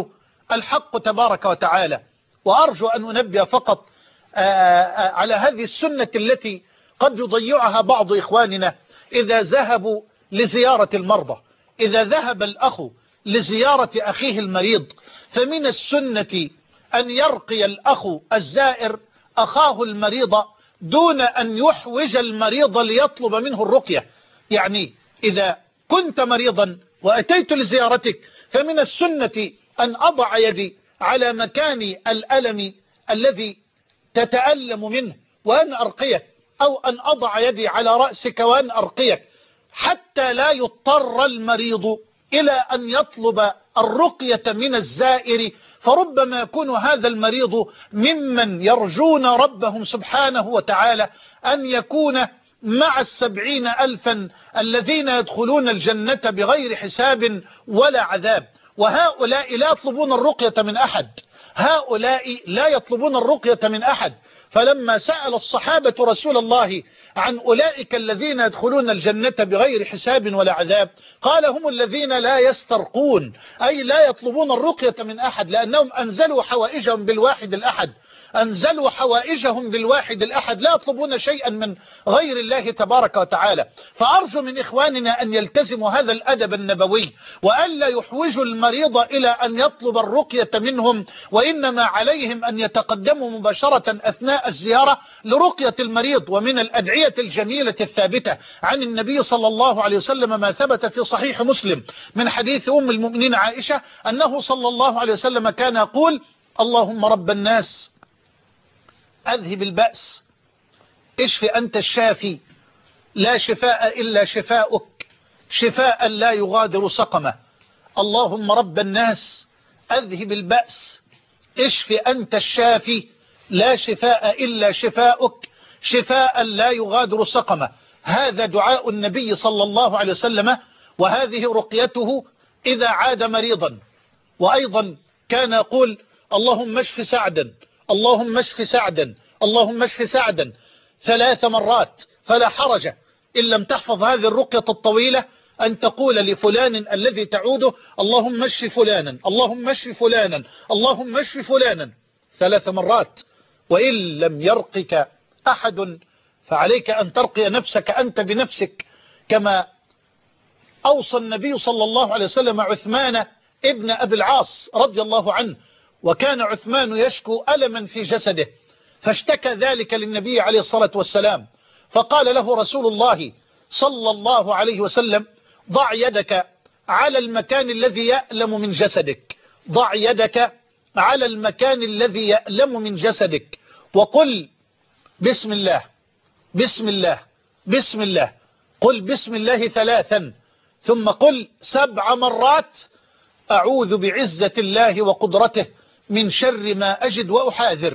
الحق تبارك وتعالى. وأرجو أن أنبه فقط على هذه السنة التي قد يضيعها بعض إخواننا إذا ذهبوا لزيارة المرضى. إذا ذهب الأخ لزيارة أخيه المريض فمن السنة أن يرقي الأخ الزائر أخاه المريض دون أن يحوج المريض ليطلب منه الرقية. يعني إذا كنت مريضا وأتيت لزيارتك فمن السنة أن أضع يدي على مكان الألم الذي تتألم منه وأن أرقيك، أو أن أضع يدي على رأسك وأن أرقيك، حتى لا يضطر المريض إلى أن يطلب الرقية من الزائر، فربما يكون هذا المريض ممن يرجون ربهم سبحانه وتعالى أن يكون مع السبعين ألفا الذين يدخلون الجنة بغير حساب ولا عذاب. وهؤلاء لا يطلبون الرقية من أحد، هؤلاء لا يطلبون الرقية من أحد. فلما سأل الصحابة رسول الله عن أولئك الذين يدخلون الجنة بغير حساب ولا عذاب قال هم الذين لا يسترقون، أي لا يطلبون الرقية من أحد، لأنهم أنزلوا حوائجهم بالواحد الأحد، أنزلوا حوائجهم بالواحد الأحد، لا يطلبون شيئا من غير الله تبارك وتعالى. فأرجو من إخواننا أن يلتزموا هذا الأدب النبوي، وألا يحوجوا المريض إلى أن يطلب الرقية منهم، وإنما عليهم أن يتقدموا مباشرة أثناء الزيارة لرقية المريض. ومن الأدعية الجميلة الثابتة عن النبي صلى الله عليه وسلم ما ثبت في صحيح مسلم من حديث أم المؤمنين عائشة أنه صلى الله عليه وسلم كان يقول: اللهم رب الناس أذهب البأس اشف أنت الشافي لا شفاء إلا شفاؤك شفاء لا يغادر سقما. اللهم رب الناس أذهب البأس اشف أنت الشافي لا شفاء إلا شفاؤك شفاء لا يغادر سقما. هذا دعاء النبي صلى الله عليه وسلم، وهذه رقيته إذا عاد مريضا. وأيضا كان يقول: اللهم اشف سعدا، اللهم اشف سعدا، اللهم اشف سعدا ثلاث مرات. فلا حرج إن لم تحفظ هذه الرقية الطويلة أن تقول لفلان الذي تعوده: اللهم اشف فلانا، اللهم اشف فلانا، اللهم اشف فلانا ثلاث مرات. وإن لم يرقك أحد فعليك أن ترقي نفسك أنت بنفسك، كما أوصى النبي صلى الله عليه وسلم عثمان ابن أبي العاص رضي الله عنه. وكان عثمان يشكو ألما في جسده، فاشتكى ذلك للنبي عليه الصلاة والسلام، فقال له رسول الله صلى الله عليه وسلم: ضع يدك على المكان الذي يألم من جسدك، ضع يدك على المكان الذي يألم من جسدك، وقل بسم الله بسم الله بسم الله، قل بسم الله ثلاثا، ثم قل سبع مرات: أعوذ بعزة الله وقدرته من شر ما أجد وأحاذر،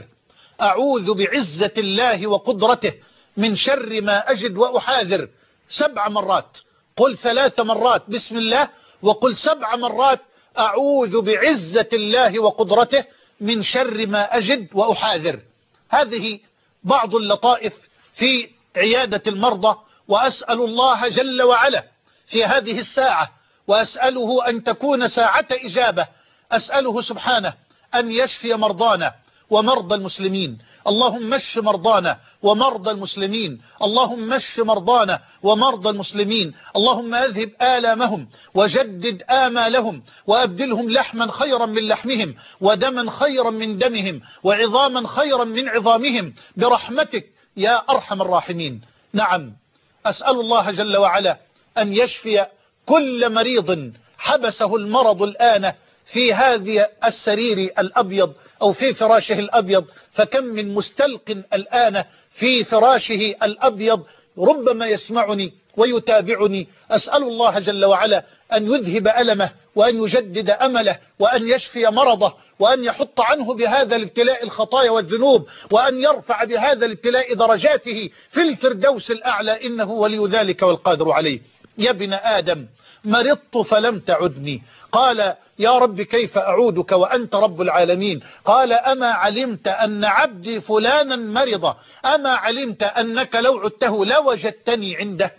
أعوذ بعزة الله وقدرته من شر ما أجد وأحاذر. سبع مرات، قل ثلاث مرات بسم الله، وقل سبع مرات أعوذ بعزة الله وقدرته من شر ما أجد وأحاذر. هذه بعض اللطائف في عيادة المرضى. وأسأل الله جل وعلا في هذه الساعة، وأسأله أن تكون ساعة إجابة، أسأله سبحانه أن يشفي مرضانا ومرضى المسلمين. اللهم اشف مرضانا ومرضى المسلمين، اللهم اشف مرضانا ومرضى المسلمين، اللهم اذهب آلامهم وجدد آمالهم، وأبدلهم لحما خيرا من لحمهم، ودما خيرا من دمهم، وعظاما خيرا من عظامهم، برحمتك يا أرحم الراحمين. نعم، أسأل الله جل وعلا أن يشفي كل مريض حبسه المرض الآن في هذه السرير الأبيض أو في فراشه الأبيض، فكم من مستلق الآن في فراشه الأبيض ربما يسمعني ويتابعني. أسأل الله جل وعلا أن يذهب ألمه، وأن يجدد أمله، وأن يشفي مرضه، وأن يحط عنه بهذا الابتلاء الخطايا والذنوب، وأن يرفع بهذا الابتلاء درجاته في الفردوس الأعلى، إنه ولي ذلك والقادر عليه. يا ابن آدم مرضت فلم تعدني، قال يا رب كيف أعودك وأنت رب العالمين؟ قال أما علمت أن عبدي فلانا مرض؟ أما علمت أنك لو عدته لوجدتني عنده؟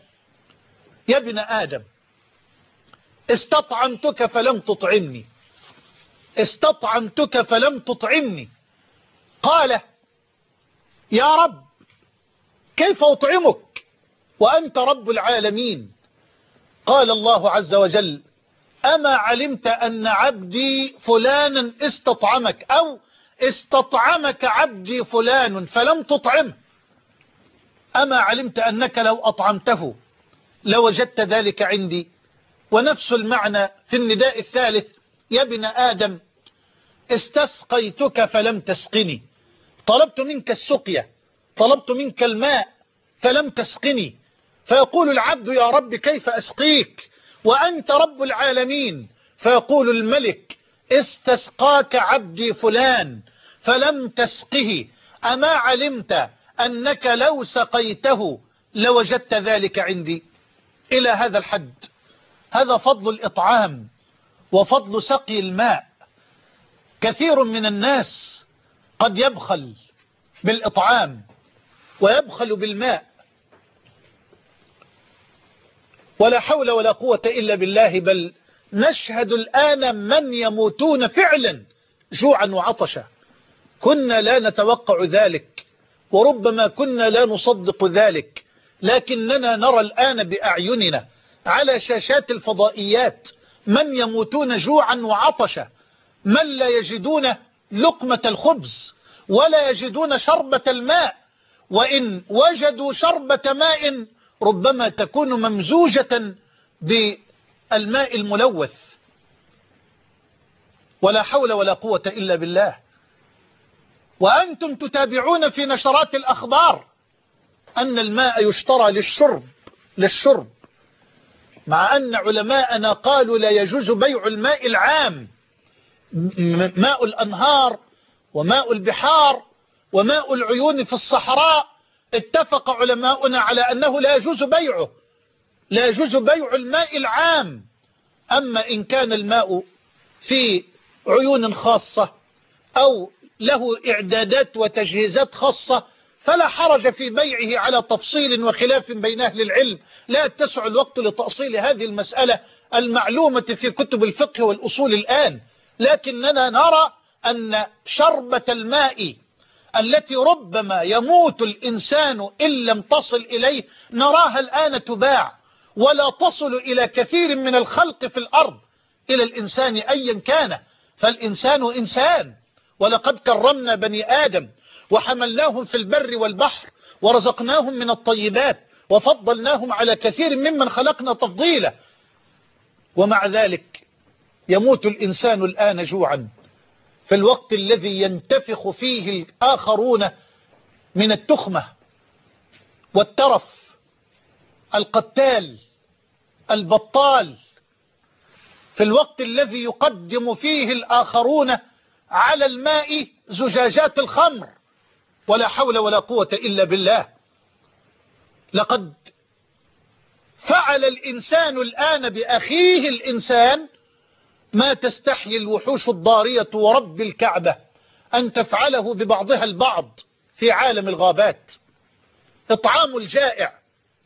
يا ابن آدم استطعمتك فلم تطعمني، استطعمتك فلم تطعمني. قال يا رب كيف أطعمك وأنت رب العالمين؟ قال الله عز وجل أما علمت أن عبدي فلانا استطعمك، أو استطعمك عبدي فلان فلم تطعمه؟ أما علمت أنك لو أطعمته لوجدت ذلك عندي؟ ونفس المعنى في النداء الثالث يا ابن آدم استسقيتك فلم تسقني، طلبت منك السقيا، طلبت منك الماء فلم تسقني. فيقول العبد يا رب كيف أسقيك وأنت رب العالمين؟ فيقول الملك استسقاك عبدي فلان فلم تسقه، أما علمت أنك لو سقيته لوجدت ذلك عندي؟ إلى هذا الحد. هذا فضل الإطعام وفضل سقي الماء. كثير من الناس قد يبخل بالإطعام ويبخل بالماء، ولا حول ولا قوة إلا بالله، بل نشهد الآن من يموتون فعلا جوعا وعطشا. كنا لا نتوقع ذلك وربما كنا لا نصدق ذلك، لكننا نرى الآن بأعيننا على شاشات الفضائيات من يموتون جوعا وعطشا، من لا يجدون لقمة الخبز ولا يجدون شربة الماء، وإن وجدوا شربة ماء ربما تكون ممزوجة بالماء الملوث. ولا حول ولا قوة إلا بالله. وأنتم تتابعون في نشرات الأخبار أن الماء يشترى للشرب للشرب مع أن علماءنا قالوا لا يجوز بيع الماء العام، ماء الأنهار وماء البحار وماء العيون في الصحراء اتفق علماؤنا على أنه لا يجوز بيعه، لا يجوز بيع الماء العام. أما إن كان الماء في عيون خاصة أو له إعدادات وتجهيزات خاصة فلا حرج في بيعه على تفصيل وخلاف بين أهل العلم، لا يتسع الوقت لتأصيل هذه المسألة المعلومة في كتب الفقه والأصول الآن. لكننا نرى أن شربة الماء التي ربما يموت الإنسان إن لم تصل إليه نراها الآن تباع، ولا تصل إلى كثير من الخلق في الأرض، إلى الإنسان أيا كان، فالإنسان إنسان. ولقد كرمنا بني آدم وحملناهم في البر والبحر ورزقناهم من الطيبات وفضلناهم على كثير ممن خلقنا تفضيلا، ومع ذلك يموت الإنسان الآن جوعا في الوقت الذي ينتفخ فيه الآخرون من التخمة والترف، القتال البطال، في الوقت الذي يقدم فيه الآخرون على الماء زجاجات الخمر. ولا حول ولا قوة إلا بالله. لقد فعل الإنسان الآن بأخيه الإنسان ما تستحيي الوحوش الضارية ورب الكعبة أن تفعله ببعضها البعض في عالم الغابات. إطعام الجائع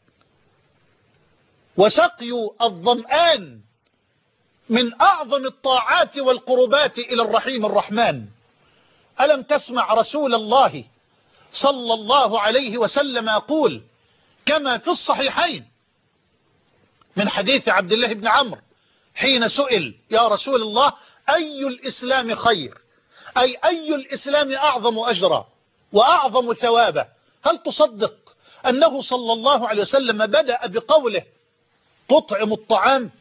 وسقي الظمآن من أعظم الطاعات والقربات إلى الرحيم الرحمن. ألم تسمع رسول الله صلى الله عليه وسلم يقول كما في الصحيحين من حديث عبد الله بن عمرو حين سئل يا رسول الله أي الإسلام خير، أي أي الإسلام أعظم أجرا وأعظم ثوابا، هل تصدق أنه صلى الله عليه وسلم بدأ بقوله تطعم الطعام،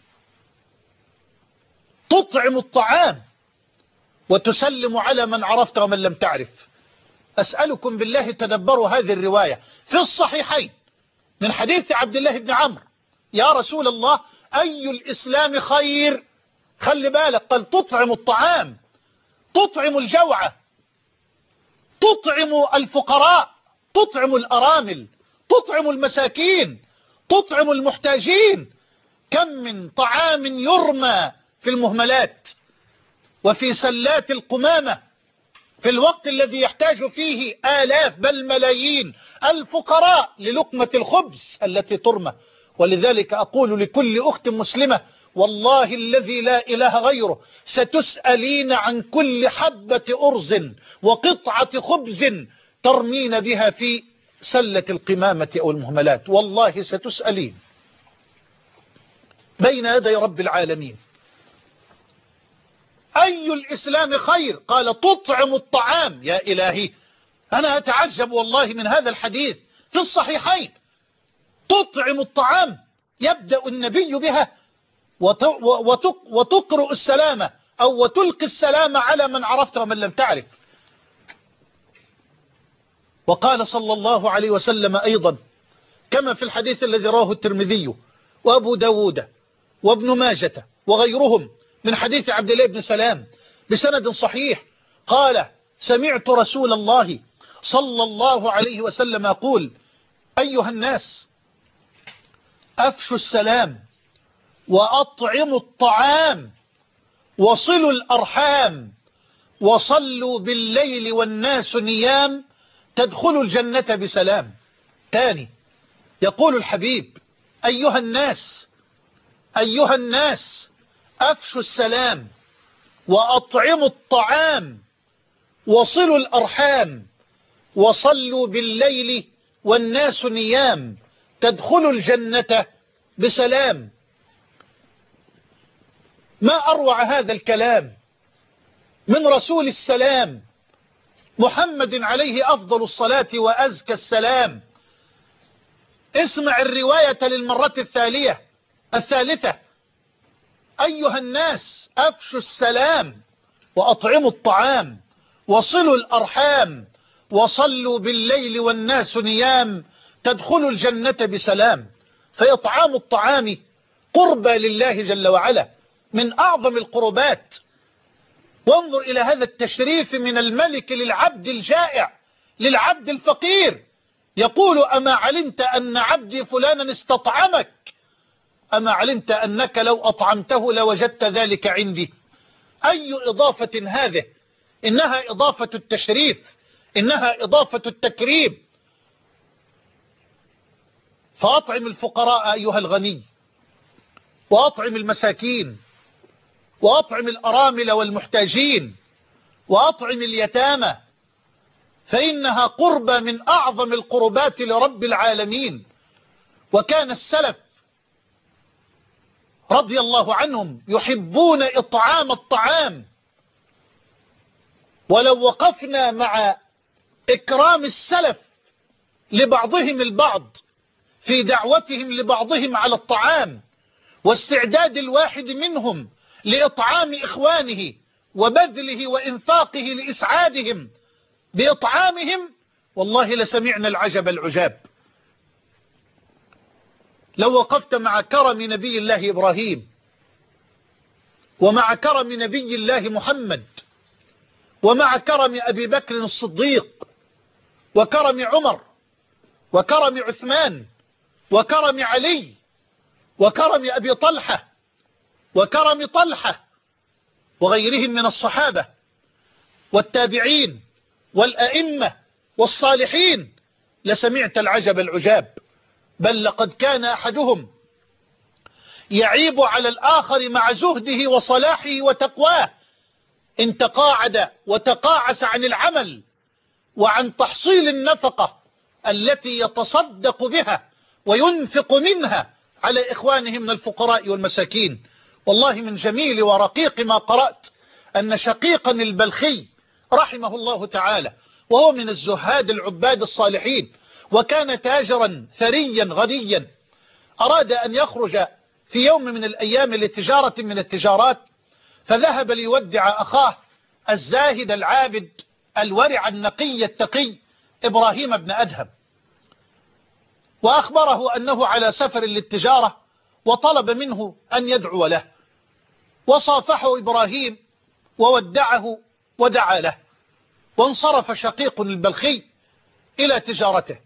تطعم الطعام وتسلم على من عرفت ومن لم تعرف. أسألكم بالله تدبروا هذه الرواية في الصحيحين من حديث عبد الله بن عمرو يا رسول الله أي الإسلام خير، خلي بالك قال تطعم الطعام، تطعم الجوعة، تطعم الفقراء، تطعم الأرامل، تطعم المساكين، تطعم المحتاجين. كم من طعام يرمى في المهملات وفي سلات القمامة في الوقت الذي يحتاج فيه آلاف بل ملايين الفقراء للقمة الخبز التي ترمى. ولذلك أقول لكل أخت مسلمة والله الذي لا إله غيره ستسألين عن كل حبة أرز وقطعة خبز ترمين بها في سلة القمامة أو المهملات، والله ستسألين بين يدي رب العالمين. أي الإسلام خير؟ قال تطعم الطعام. يا إلهي، أنا أتعجب والله من هذا الحديث في الصحيحين. تطعم الطعام، يبدأ النبي بها وتقرأ السلام أو وتلقي السلام على من عرفت ومن لم تعرف. وقال صلى الله عليه وسلم أيضا كما في الحديث الذي رواه الترمذي وأبو داود وابن ماجة وغيرهم من حديث عبد الله بن سلام بسند صحيح، قال سمعت رسول الله صلى الله عليه وسلم يقول أيها الناس أفشوا السلام وأطعموا الطعام وصلوا الأرحام وصلوا بالليل والناس نيام تدخلوا الجنة بسلام. تاني يقول الحبيب أيها الناس أيها الناس أفشوا السلام وأطعموا الطعام وصلوا الأرحام وصلوا بالليل والناس نيام تدخلوا الجنة بسلام. ما أروع هذا الكلام من رسول السلام محمد عليه أفضل الصلاة وأزكى السلام. اسمع الرواية للمرة الثالية الثالثة أيها الناس أفشوا السلام وأطعموا الطعام وصلوا الأرحام وصلوا بالليل والناس نيام تدخلوا الجنة بسلام. فإطعام الطعام قربى لله جل وعلا من أعظم القربات. وانظر إلى هذا التشريف من الملك للعبد الجائع للعبد الفقير، يقول أما علمت أن عبدي فلانا استطعمك؟ أما علمت أنك لو أطعمته لوجدت ذلك عندي؟ أي إضافة هذه؟ إنها إضافة التشريف، إنها إضافة التكريم. فأطعم الفقراء أيها الغني، وأطعم المساكين، وأطعم الأرامل والمحتاجين، وأطعم اليتامى، فإنها قربة من أعظم القربات لرب العالمين. وكان السلف رضي الله عنهم يحبون إطعام الطعام. ولو وقفنا مع إكرام السلف لبعضهم البعض في دعوتهم لبعضهم على الطعام واستعداد الواحد منهم لإطعام إخوانه وبذله وإنفاقه لإسعادهم بإطعامهم، والله لسمعنا العجب العجاب. لو وقفت مع كرم نبي الله إبراهيم ومع كرم نبي الله محمد ومع كرم أبي بكر الصديق وكرم عمر وكرم عثمان وكرم علي وكرم أبي طلحة وكرم طلحة وغيرهم من الصحابة والتابعين والأئمة والصالحين، لسمعت العجب العجاب. بل لقد كان أحدهم يعيب على الآخر مع زهده وصلاحه وتقواه إن تقاعد وتقاعس عن العمل وعن تحصيل النفقة التي يتصدق بها وينفق منها على إخوانه من الفقراء والمساكين. والله من جميل ورقيق ما قرأت أن شقيقا البلخي رحمه الله تعالى، وهو من الزهاد العباد الصالحين وكان تاجرا ثريا غنيا، أراد أن يخرج في يوم من الأيام لتجارة من التجارات، فذهب ليودع أخاه الزاهد العابد الورع النقي التقي إبراهيم بن أدهم، وأخبره أنه على سفر للتجارة وطلب منه أن يدعو له، وصافحه إبراهيم وودعه ودعا له، وانصرف شقيق البلخي إلى تجارته.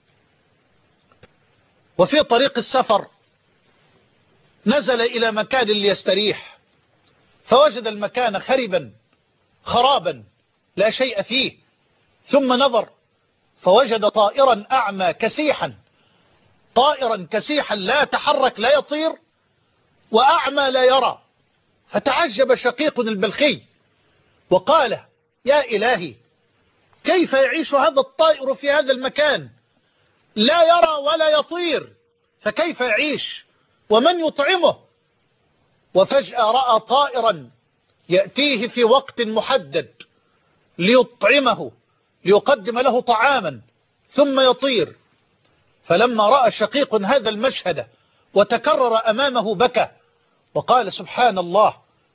وفي طريق السفر نزل إلى مكان ليستريح، فوجد المكان خربا خرابا لا شيء فيه، ثم نظر فوجد طائرا أعمى كسيحا، طائرا كسيحا لا يتحرك لا يطير، وأعمى لا يرى. فتعجب شقيق البلخي وقال يا إلهي كيف يعيش هذا الطائر في هذا المكان، لا يرى ولا يطير، فكيف يعيش ومن يطعمه؟ وفجأة رأى طائرا يأتيه في وقت محدد ليطعمه، ليقدم له طعاما ثم يطير. فلما رأى شقيق هذا المشهد وتكرر أمامه بكى وقال سبحان الله،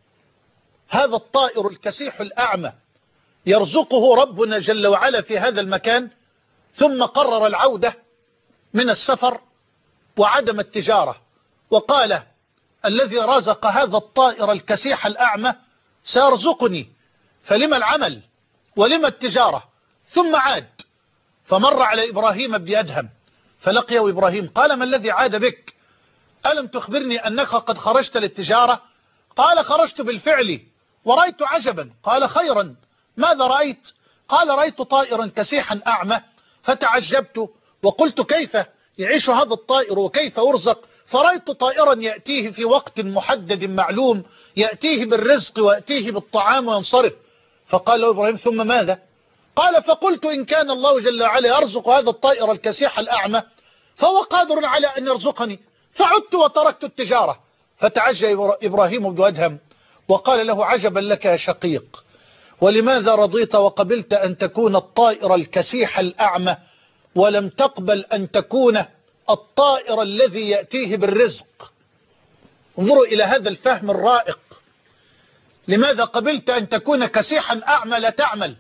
هذا الطائر الكسيح الأعمى يرزقه ربنا جل وعلا في هذا المكان، ثم قرر العودة من السفر وعدم التجارة، وقال الذي رزق هذا الطائر الكسيح الأعمى سيرزقني، فلما العمل ولما التجارة؟ ثم عاد فمر على إبراهيم بن أدهم فلقيه إبراهيم قال ما الذي عاد بك؟ ألم تخبرني أنك قد خرجت للتجارة؟ قال خرجت بالفعل ورأيت عجبا. قال خيرا، ماذا رأيت؟ قال رأيت طائرا كسيحا أعمى فتعجبت وقلت كيف يعيش هذا الطائر وكيف أرزق؟ فرأيت طائرا يأتيه في وقت محدد معلوم، يأتيه بالرزق ويأتيه بالطعام وينصرف. فقال له إبراهيم ثم ماذا؟ قال فقلت إن كان الله جل وعلا يرزق هذا الطائر الكسيح الأعمى فهو قادر على أن يرزقني، فعدت وتركت التجارة. فتعجب إبراهيم بن أدهم وقال له عجبا لك يا شقيق، ولماذا رضيت وقبلت أن تكون الطائر الكسيح الأعمى ولم تقبل أن تكون الطائر الذي يأتيه بالرزق؟ انظروا إلى هذا الفهم الرائق. لماذا قبلت أن تكون كسيحا أعمى لا تعمل؟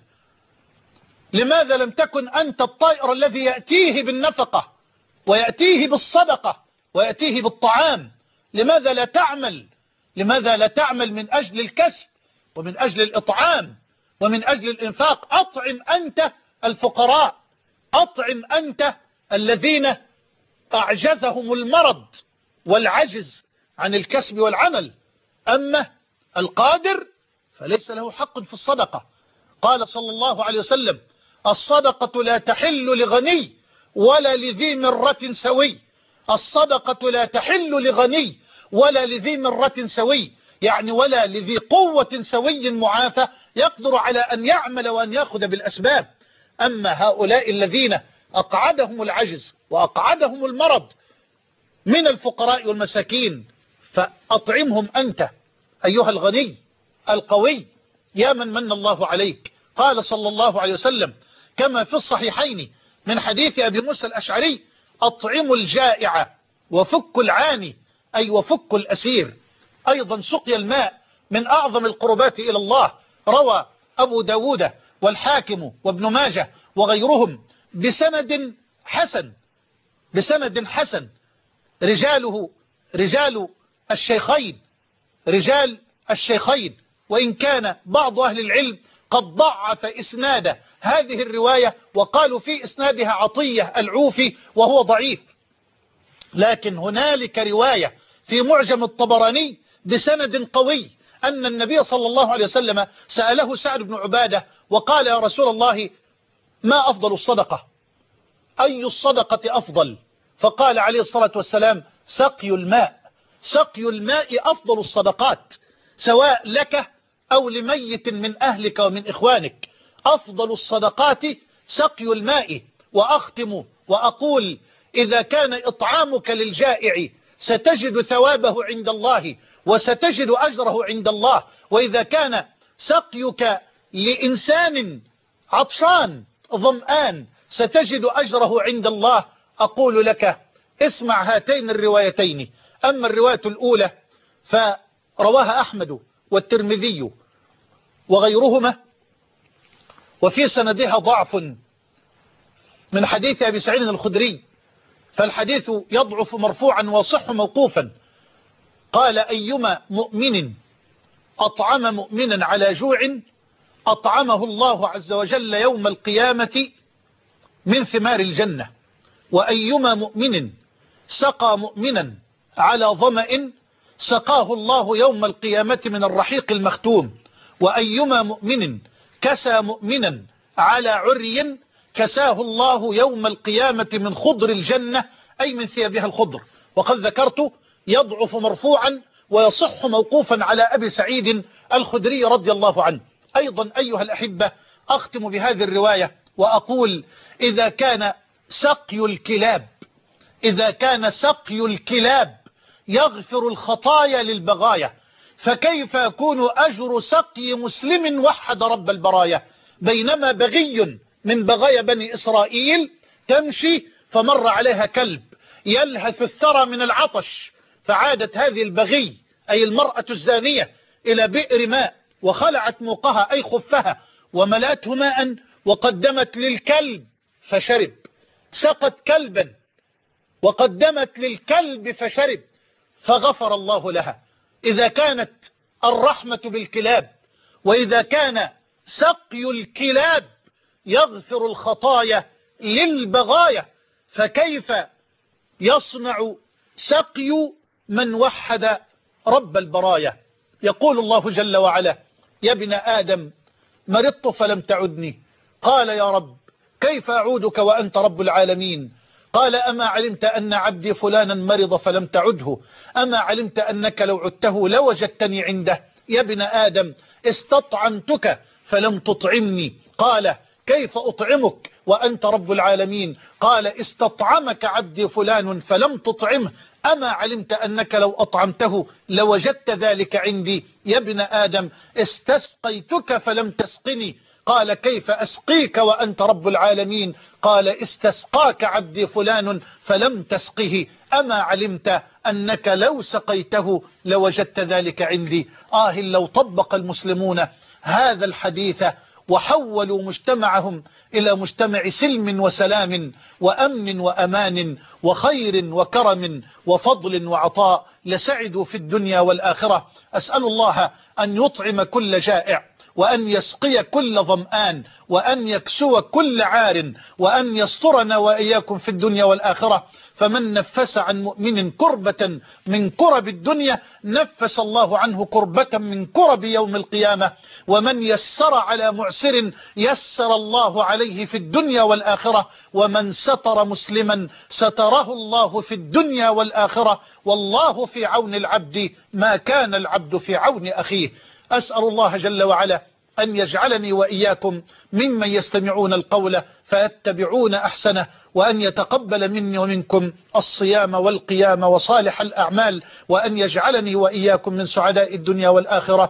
لماذا لم تكن أنت الطائر الذي يأتيه بالنفقة ويأتيه بالصدقة ويأتيه بالطعام؟ لماذا لا تعمل؟ لماذا لا تعمل من أجل الكسب ومن أجل الإطعام ومن أجل الإنفاق؟ أطعم أنت الفقراء، أطعم أنت الذين أعجزهم المرض والعجز عن الكسب والعمل. أما القادر فليس له حق في الصدقة. قال صلى الله عليه وسلم الصدقة لا تحل لغني ولا لذي مرة سوي. الصدقة لا تحل لغني ولا لذي مرة سوي، يعني ولا لذي قوة سوي معافى يقدر على أن يعمل وأن يأخذ بالأسباب. أما هؤلاء الذين أقعدهم العجز وأقعدهم المرض من الفقراء والمساكين فأطعمهم أنت أيها الغني القوي يا من من الله عليك. قال صلى الله عليه وسلم كما في الصحيحين من حديث أبي موسى الأشعري أطعموا الجائع وفكوا العاني، أي وفكوا الأسير. أيضا سقي الماء من أعظم القربات إلى الله. روى أبو داود والحاكم وابن ماجه وغيرهم بسند حسن بسند حسن رجاله رجال الشيخين رجال الشيخين وإن كان بعض أهل العلم قد ضعف إسناد هذه الرواية وقالوا في إسنادها عطية العوفي وهو ضعيف، لكن هنالك رواية في معجم الطبراني بسند قوي أن النبي صلى الله عليه وسلم سأله سعد بن عبادة وقال يا رسول الله ما أفضل الصدقة؟ أي الصدقة أفضل؟ فقال عليه الصلاة والسلام سقي الماء. سقي الماء أفضل الصدقات سواء لك أو لميت من أهلك ومن إخوانك. أفضل الصدقات سقي الماء. وأختم وأقول إذا كان إطعامك للجائع ستجد ثوابه عند الله وستجد أجره عند الله، وإذا كان سقيك لإنسان عطشان ظمآن ستجد أجره عند الله. أقول لك اسمع هاتين الروايتين. أما الرواية الأولى فرواها أحمد والترمذي وغيرهما وفي سندها ضعف من حديث أبي سعيد الخدري، فالحديث يضعف مرفوعا وصح موقوفا. قال أيما مؤمن أطعم مؤمنا على جوع أطعمه الله عز وجل يوم القيامة من ثمار الجنة، وأيما مؤمن سقى مؤمنا على ظمأ سقاه الله يوم القيامة من الرحيق المختوم، وأيما مؤمن كسى مؤمنا على عري كساه الله يوم القيامة من خضر الجنة، أي من ثيابها الخضر. وقد ذكرت يضعف مرفوعا ويصح موقوفا على أبي سعيد الخدري رضي الله عنه. أيضا أيها الأحبة، أختم بهذه الرواية وأقول: إذا كان سقي الكلاب إذا كان سقي الكلاب يغفر الخطايا للبغايا، فكيف يكون أجر سقي مسلم وحد رب البرايا؟ بينما بغي من بغايا بني إسرائيل تمشي فمر عليها كلب يلهث الثرى من العطش، فعادت هذه البغي أي المرأة الزانية إلى بئر ماء وخلعت موقها أي خفها وملأته ماء وقدمت للكلب فشرب. سقت كلبا وقدمت للكلب فشرب فغفر الله لها. إذا كانت الرحمة بالكلاب وإذا كان سقي الكلاب يغفر الخطايا للبغايا، فكيف يصنع سقي من وحد رب البرايا؟ يقول الله جل وعلا: يا ابن آدم مرضت فلم تعدني. قال: يا رب كيف أعودك وأنت رب العالمين؟ قال: أما علمت أن عبدي فلانا مرض فلم تعده؟ أما علمت أنك لو عدته لوجدتني عنده؟ يا ابن آدم استطعمتك فلم تطعمني. قال: كيف أطعمك وأنت رب العالمين؟ قال: استطعمك عبدي فلان فلم تطعمه. أما علمت أنك لو أطعمته لوجدت ذلك عندي؟ يا ابن آدم استسقيتك فلم تسقني. قال: كيف أسقيك وأنت رب العالمين؟ قال: استسقاك عبدي فلان فلم تسقه. أما علمت أنك لو سقيته لوجدت ذلك عندي؟ آه لو طبق المسلمون هذا الحديث وحولوا مجتمعهم إلى مجتمع سلم وسلام وأمن وأمان وخير وكرم وفضل وعطاء لسعدوا في الدنيا والآخرة. أسأل الله أن يطعم كل جائع وأن يسقي كل ظمآن وأن يكسو كل عار وأن يسترنا وإياكم في الدنيا والآخرة. فمن نفس عن مؤمن كربة من كرب الدنيا نفس الله عنه كربة من كرب يوم القيامة. ومن يسر على معسر يسر الله عليه في الدنيا والآخرة. ومن ستر مسلما ستره الله في الدنيا والآخرة. والله في عون العبد ما كان العبد في عون أخيه. أسأل الله جل وعلا أن يجعلني وإياكم ممن يستمعون القول فيتبعون أحسنه، وأن يتقبل مني ومنكم الصيام والقيام وصالح الأعمال، وأن يجعلني وإياكم من سعداء الدنيا والآخرة،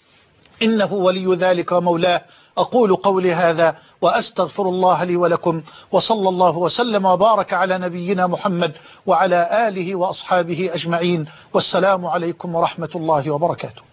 إنه ولي ذلك ومولاه. أقول قولي هذا وأستغفر الله لي ولكم، وصلى الله وسلم وبارك على نبينا محمد وعلى آله وأصحابه أجمعين، والسلام عليكم ورحمة الله وبركاته.